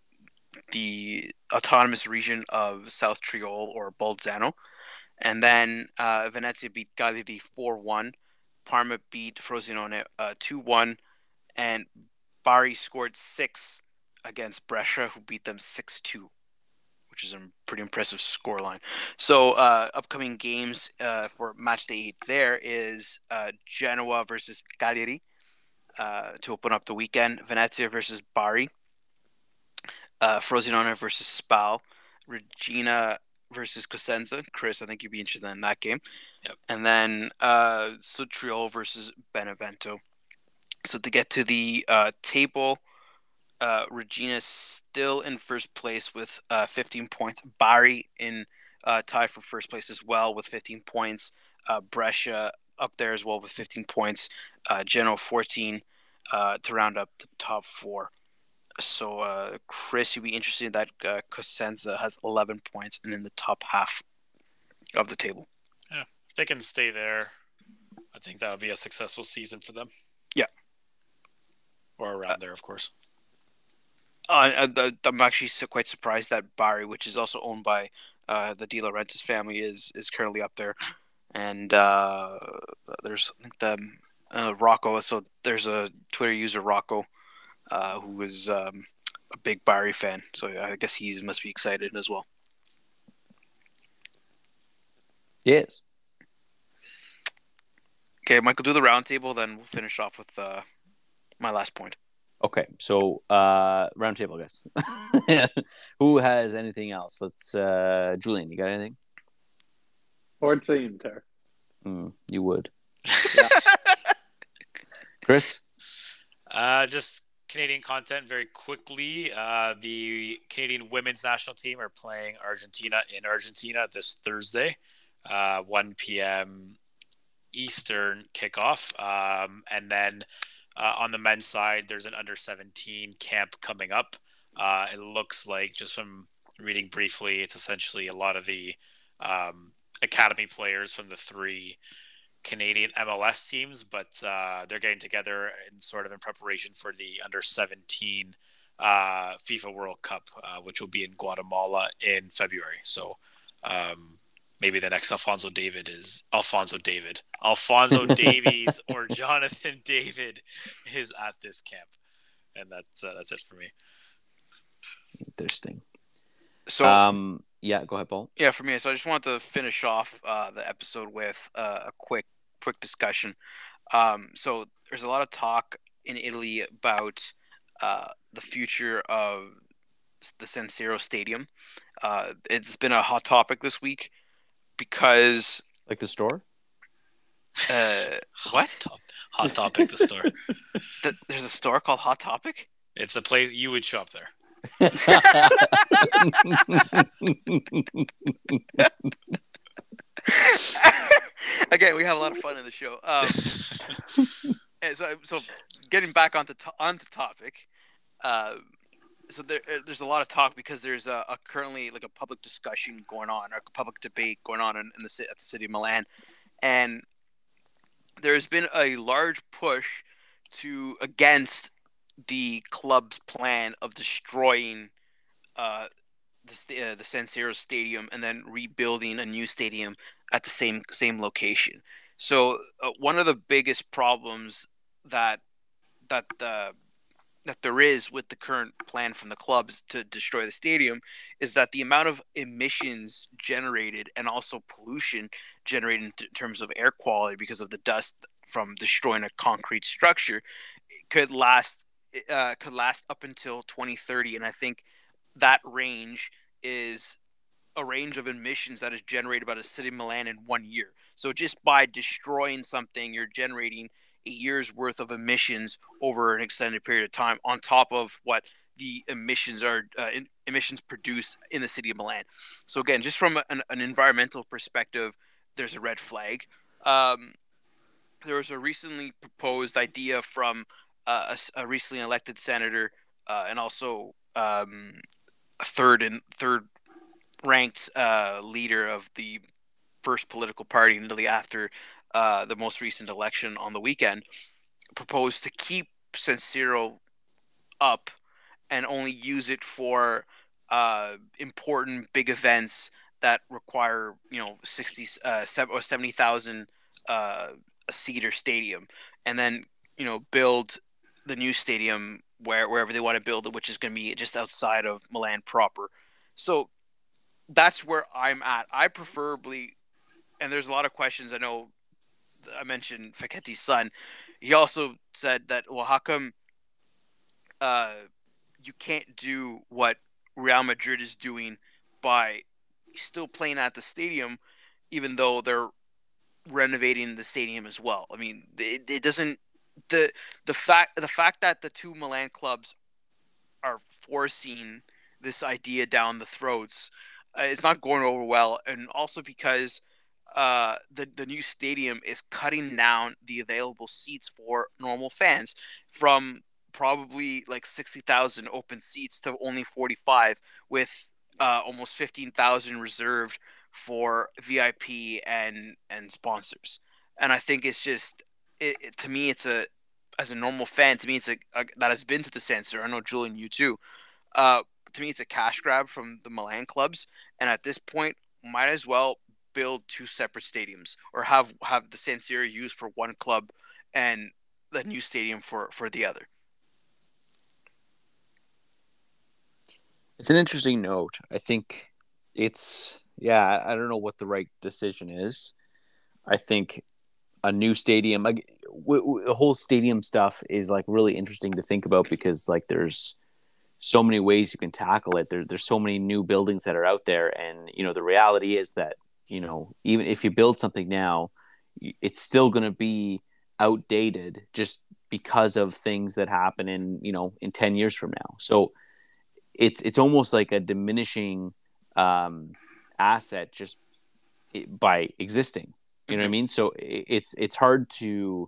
the autonomous region of South Triol or Bolzano. And then uh, Venezia beat Cagliari four one. Parma beat Frosinone uh, two one. And Bari scored six against Brescia, who beat them six two, which is a pretty impressive scoreline. So uh, upcoming games uh, for match day eight there is uh, Genoa versus Cagliari uh, to open up the weekend. Venezia versus Bari. Uh, Frosinone versus Spal. Regina versus Cosenza. Chris, I think you'd be interested in that game.
Yep.
And then uh, Sudtriol versus Benevento. So to get to the uh, table, uh, Regina still in first place with uh, fifteen points. Bari in uh, tied for first place as well with fifteen points. Uh, Brescia up there as well with fifteen points. Uh, Genoa fourteen uh, to round up the top four. So, uh, Chris, you'd be interested in that uh, Cosenza has eleven points and in the top half of the table.
Yeah, if they can stay there, I think that would be a successful season for them.
Yeah.
Or around uh, there, of course.
Uh, I, I'm actually so quite surprised that Bari, which is also owned by uh, the De Laurentiis family, is is currently up there. And uh, there's I think the uh, Rocco. So there's a Twitter user, Rocco, uh, who is um, a big Bari fan. So I guess he must be excited as well.
Yes.
Okay, Michael, do the roundtable, then we'll finish off with uh, my last point.
Okay, so uh, roundtable, guys. Who has anything else? Let's, uh, Julian, you got anything?
Forza Inter.
Mm, you would. Yeah. Chris?
Uh, just Canadian content very quickly. Uh, the Canadian women's national team are playing Argentina in Argentina this Thursday, uh, one p.m. Eastern kickoff. Um, and then uh, on the men's side, there's an under seventeen camp coming up. Uh, it looks like, just from reading briefly, it's essentially a lot of the um, academy players from the three Canadian M L S teams, but uh, they're getting together in sort of in preparation for the under seventeen uh, FIFA World Cup, uh, which will be in Guatemala in February. So um, maybe the next Alfonso David is Alfonso David, Alfonso Davies, or Jonathan David is at this camp, and that's uh, that's it for me.
Interesting.
So,
um, yeah, go ahead, Paul.
Yeah, for me. So I just wanted to finish off uh, the episode with uh, a quick, quick discussion. Um, so there's a lot of talk in Italy about uh, the future of the San Siro Stadium. Uh, it's been a hot topic this week because,
like the store.
Uh, what?
Hot, top, hot Topic, the store.
Th- there's a store called Hot Topic.
It's a place you would shop there.
Again, we have a lot of fun in the show. Um, and so, so getting back onto to- onto topic. Uh, so there, there's a lot of talk because there's a, a currently like a public discussion going on, or a public debate going on in, in the at the city of Milan, and there's been a large push to against the club's plan of destroying uh, the sta- uh, the San Siro Stadium and then rebuilding a new stadium at the same same location. So uh, one of the biggest problems that that the that there is with the current plan from the clubs to destroy the stadium is that the amount of emissions generated and also pollution generated in, t- in terms of air quality because of the dust from destroying a concrete structure could last uh, could last up until twenty thirty, and I think that range is a range of emissions that is generated by the city of Milan in one year. So just by destroying something, you're generating a year's worth of emissions over an extended period of time, on top of what the emissions are uh, in, emissions produced in the city of Milan. So again, just from an, an environmental perspective, there's a red flag. Um, there was a recently proposed idea from uh, a, a recently elected senator uh, and also um, a third and third ranked uh, leader of the first political party in Italy after uh, the most recent election on the weekend, proposed to keep San Siro up and only use it for uh, important big events that require, you know, sixty uh, or seventy thousand uh, a seater stadium, and then, you know, build the new stadium where wherever they want to build it, which is going to be just outside of Milan proper. So that's where I'm at. I preferably, and there's a lot of questions. I know I mentioned Fachetti's son. He also said that, well, how come uh, you can't do what Real Madrid is doing by still playing at the stadium, even though they're renovating the stadium as well? I mean, it, it doesn't the the fact the fact that the two Milan clubs are forcing this idea down the throats, uh, it's not going over well, and also because uh, the the new stadium is cutting down the available seats for normal fans from probably like sixty thousand open seats to only forty-five, with uh, almost fifteen thousand reserved for V I P and and sponsors. And I think it's just it, it, to me, it's a as a normal fan, to me, it's a, a that has been to the San Siro. I know, Julian, you too. Uh, to me, it's a cash grab from the Milan clubs, and at this point, might as well build two separate stadiums, or have have the San Siro used for one club and the new stadium for for the other.
It's an interesting note. I think it's yeah. I don't know what the right decision is. I think a new stadium, like w- w- the whole stadium stuff, is like really interesting to think about, because like there's so many ways you can tackle it. There, there's so many new buildings that are out there, and you know the reality is that, you know, even if you build something now, it's still going to be outdated just because of things that happen in, you know, in ten years from now. So it's it's almost like a diminishing um, asset just by existing. You know what I mean? So it's it's hard to,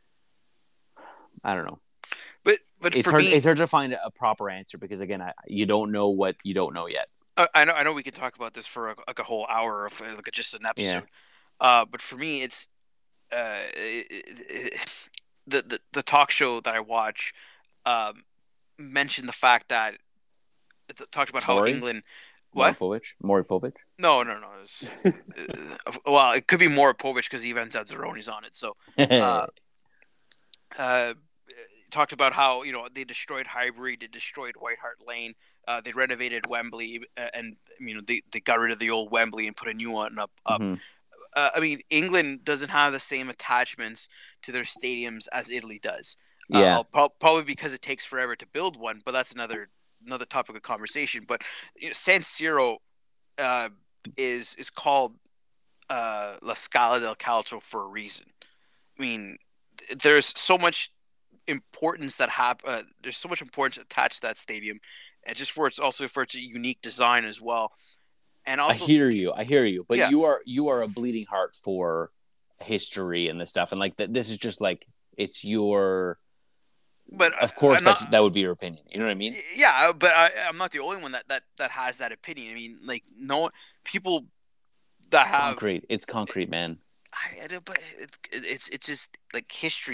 I don't know.
But but
it's
for
hard
me,
it's hard to find a proper answer, because again, I, you don't know what you don't know yet.
Uh, I know I know we could talk about this for a, like a whole hour of like just an episode.
Yeah.
Uh, but for me, it's uh, it, it, the, the the talk show that I watch um, mentioned the fact that it talked about
Maury?
how England. What?
Maury Maury Povich?
No, no, no. It was, uh, well, it could be more Povich because he even said Zeroni's on it. So, uh, uh, talked about how, you know, they destroyed Highbury, they destroyed White Hart Lane, uh, they renovated Wembley, uh, and you know they, they got rid of the old Wembley and put a new one up. up.
Mm-hmm.
Uh, I mean, England doesn't have the same attachments to their stadiums as Italy does.
Yeah,
uh, pro- probably because it takes forever to build one, but that's another another topic of conversation. But you know, San Siro uh, is is called uh, La Scala del Calcio for a reason. I mean, there's so much importance that have uh, there's so much importance attached to that stadium, and just for its also for its unique design as well. And also,
I hear you, I hear you, but
yeah.
you are you are a bleeding heart for history and this stuff, and like th- this is just like it's your.
But
of course,
not,
that's, that would be your opinion. You know what I mean?
Yeah, but I, I'm not the only one that, that, that has that opinion. I mean, like no people that
it's
have
concrete. It's concrete, man.
I, I but it, it's it's just like history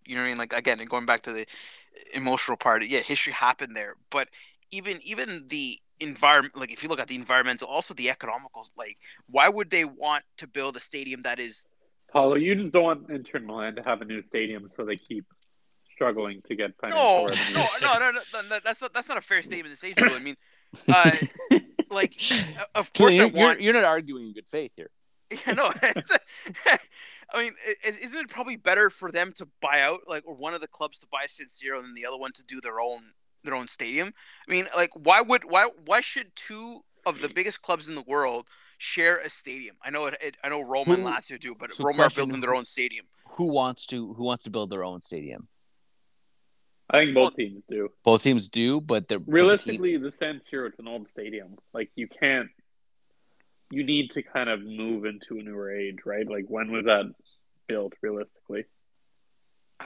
You know what I mean? Like again, and going back to the emotional part, yeah, history happened there. But even even the environment, like if you look at the environmental, also the economicals, like why would they want to build a stadium that is
Paulo, you just don't want Inter Milan to have a new stadium, so they keep struggling to get financial
no,
revenue.
no, no, no, no, no, that's not that's not a fair statement to say, Joe. I mean, uh, like of
So
course
you're,
I want.
you're, you're not arguing in good faith here.
Yeah, no. I mean, isn't it probably better for them to buy out, like, or one of the clubs to buy San Siro and the other one to do their own their own stadium? I mean, like, why would why why should two of the biggest clubs in the world share a stadium? I know it. it I know Roma and
Who-
Lazio do, but
so
Roma are
question,
building their own stadium.
Who wants to Who wants to build their own stadium?
I think both teams do.
Both teams do, but they're but the team-
Realistically, the San Siro is an old stadium. Like you can't. You need to kind of move into a newer age, right? Like when was that built? Realistically,
Uh,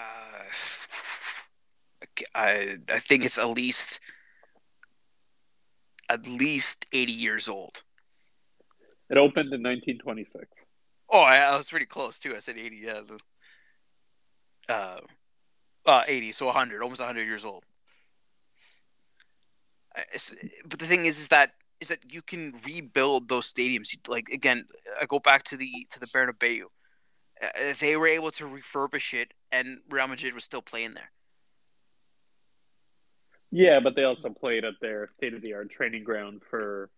I I think it's at least at least eighty years old.
it opened in nineteen twenty-six.
Oh, I, I was pretty close too. I said eighty. Yeah. Uh, uh, eighty. So one hundred, almost one hundred years old. It's, but the thing is, is that is that you can rebuild those stadiums. Like again, I go back to the to the Bernabeu. Uh, they were able to refurbish it, and Real Madrid was still playing there.
Yeah, but they also played at their state-of-the-art training ground for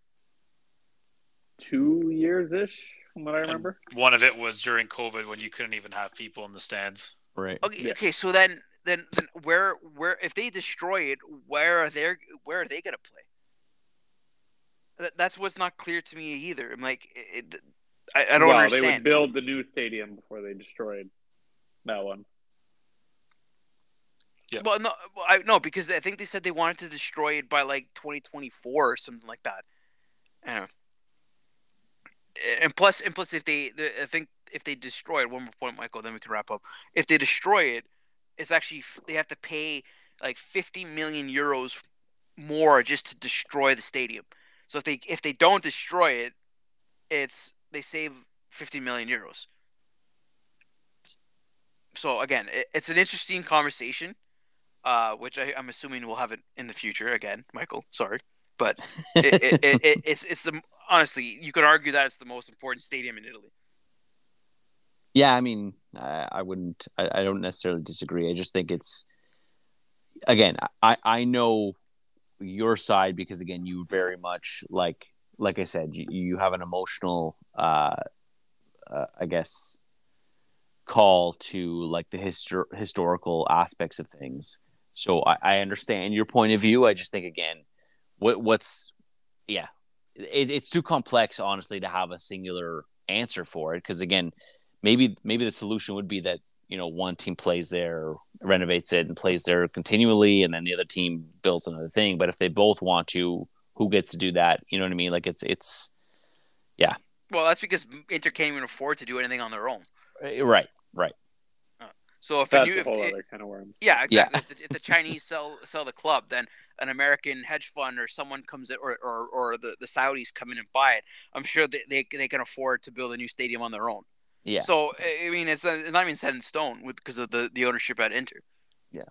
two years ish, from what I remember.
And one of it was during COVID when you couldn't even have people in the stands.
right.
Okay,
Yeah.
okay. So then, then, then, where, where, if they destroy it, where are they? Where are they gonna play? That, that's what's not clear to me either. I'm like, it, it, I, I don't
well,
understand.
they would build the new stadium before they destroyed that one.
Yeah.
Well, no, well, I no, because I think they said they wanted to destroy it by like twenty twenty-four or something like that. Yeah. And plus, and plus, if they, the, I think if they destroy it, one more point, Michael, then we can wrap up. If they destroy it, it's actually they have to pay like fifty million euros more just to destroy the stadium. So if they if they don't destroy it, it's they save fifty million euros. So again, it, it's an interesting conversation. Uh, which I, I'm assuming we'll have it in the future again, Michael. Sorry, but it, it, it, it, it's it's the honestly you could argue that it's the most important stadium in Italy.
Yeah, I mean, I, I wouldn't. I, I don't necessarily disagree. I just think it's again. I I know your side because again, you very much like like I said, you, you have an emotional, uh, uh, I guess, call to like the histor- historical aspects of things. So I, I understand your point of view. I just think again, what what's yeah, it, it's too complex, honestly, to have a singular answer for it. Because again, maybe maybe the solution would be that you know one team plays there, renovates it, and plays there continually, and then the other team builds another thing. But if they both want to, who gets to do that? You know what I mean? Like it's it's yeah.
Well, that's because Inter can't even afford to do anything on their own.
Right, right.
So if
That's
you,
a
if,
whole
it,
other kind of worm.
yeah,
Yeah.
exactly. If, the, if the Chinese sell sell the club, then an American hedge fund or someone comes in, or or, or the, the Saudis come in and buy it. I'm sure they, they they can afford to build a new stadium on their own.
Yeah.
So I mean, it's not, it's not even set in stone with because of the, the ownership at Inter.
Yeah.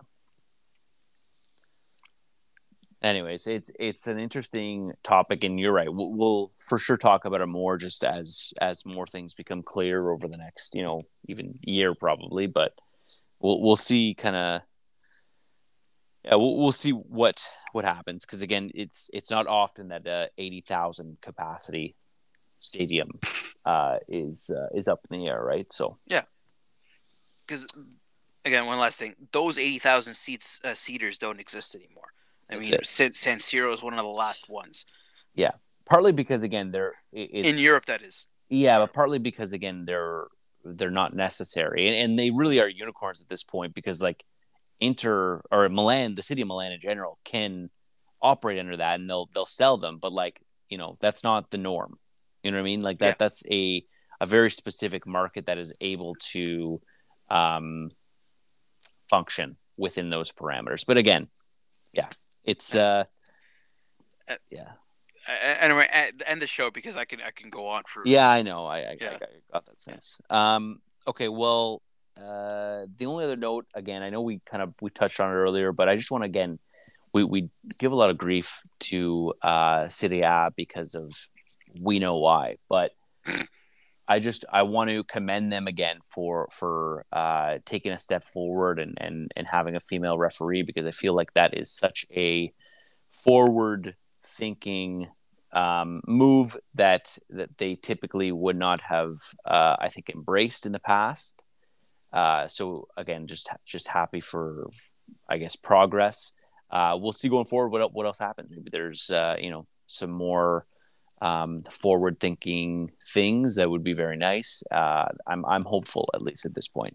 Anyways, it's it's an interesting topic, and you're right. We'll, we'll for sure talk about it more just as as more things become clear over the next, you know, even year probably. But we'll we'll see, kind of. Yeah, we'll we'll see what what happens because again, it's it's not often that a eighty thousand capacity stadium uh, is uh, is up in the air, right? So
yeah, because again, one last thing: those eighty thousand seats uh, seaters don't exist anymore. I
That's
mean,
it.
San, San Siro is one of the last ones
yeah, partly because again, they're it- it's,
in Europe. That is.
Yeah, but partly because again, they're they're not necessary, and, and they really are unicorns at this point because like Inter or Milan, the city of Milan in general, can operate under that, and they'll they'll sell them. But like you know, that's not the norm. You know what I mean? Like that
Yeah.
that's a a very specific market that is able to um, function within those parameters. But again, yeah, it's uh,
Uh,
yeah,
A- Anyway, a- end the show because I can I can go on for
yeah. I know. I I,
Yeah.
I got that sense. Um, okay, well. uh, the only other note, again, I know we kind of we touched on it earlier, but I just want to again, we we give a lot of grief to uh, Serie A because of we know why, but I just I want to commend them again for for uh, taking a step forward and, and and having a female referee, because I feel like that is such a forward thinking um, move that that they typically would not have uh, I think embraced in the past. Uh, so again, just just happy for I guess progress. Uh, we'll see going forward what what else happens. Maybe there's uh, you know some more um, forward thinking things that would be very nice. Uh, I'm I'm hopeful, at least at this point.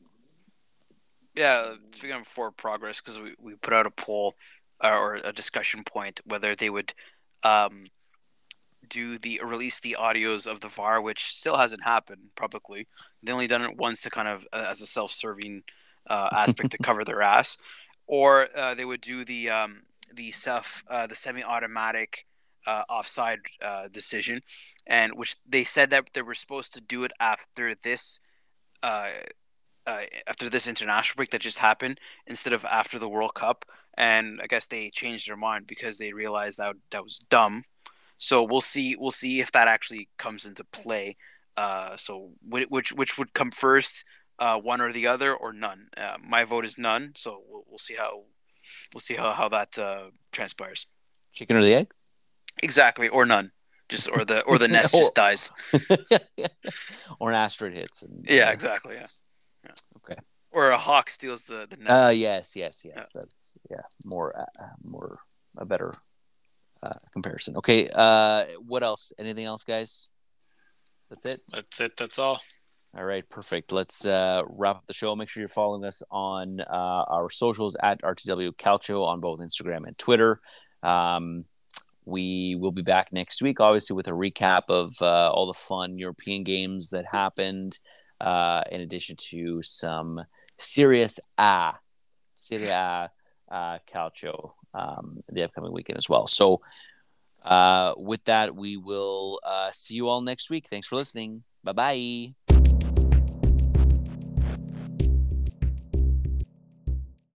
Yeah, speaking of forward progress, because we, we put out a poll uh, or a discussion point whether they would um, do the release the audios of the V A R, which still hasn't happened publicly. They only done it once to kind of uh, as a self-serving uh, aspect to cover their ass, or uh, they would do the um, the self uh, the semi-automatic uh, offside uh, decision, and which they said that they were supposed to do it after this. Uh, Uh, after this international break that just happened, instead of after the World Cup, and I guess they changed their mind because they realized that that was dumb. So we'll see. We'll see if that actually comes into play. Uh, so which which would come first, uh, one or the other, or none? Uh, my vote is none. So we'll, we'll see how we'll see how how that uh, transpires.
Chicken or the egg?
Exactly, or none. Just or the or the nest just dies.
Or an asteroid hits. And,
Yeah,
uh,
exactly. Yeah. Yeah.
Okay.
Or a hawk steals the the nest.
Uh, yes, yes, yes.
Yeah.
That's yeah, more, uh, more a better uh, comparison. Okay. Uh, what else? Anything else, guys? That's it.
That's it. That's all.
All right, perfect. Let's uh, wrap up the show. Make sure you're following us on uh, our socials at R T W Calcio on both Instagram and Twitter. Um, we will be back next week, obviously, with a recap of uh, all the fun European games that happened, uh, in addition to some serious A, Serie A uh, Calcio um, the upcoming weekend as well. So uh, with that, we will uh, see you all next week. Thanks for listening. Bye-bye.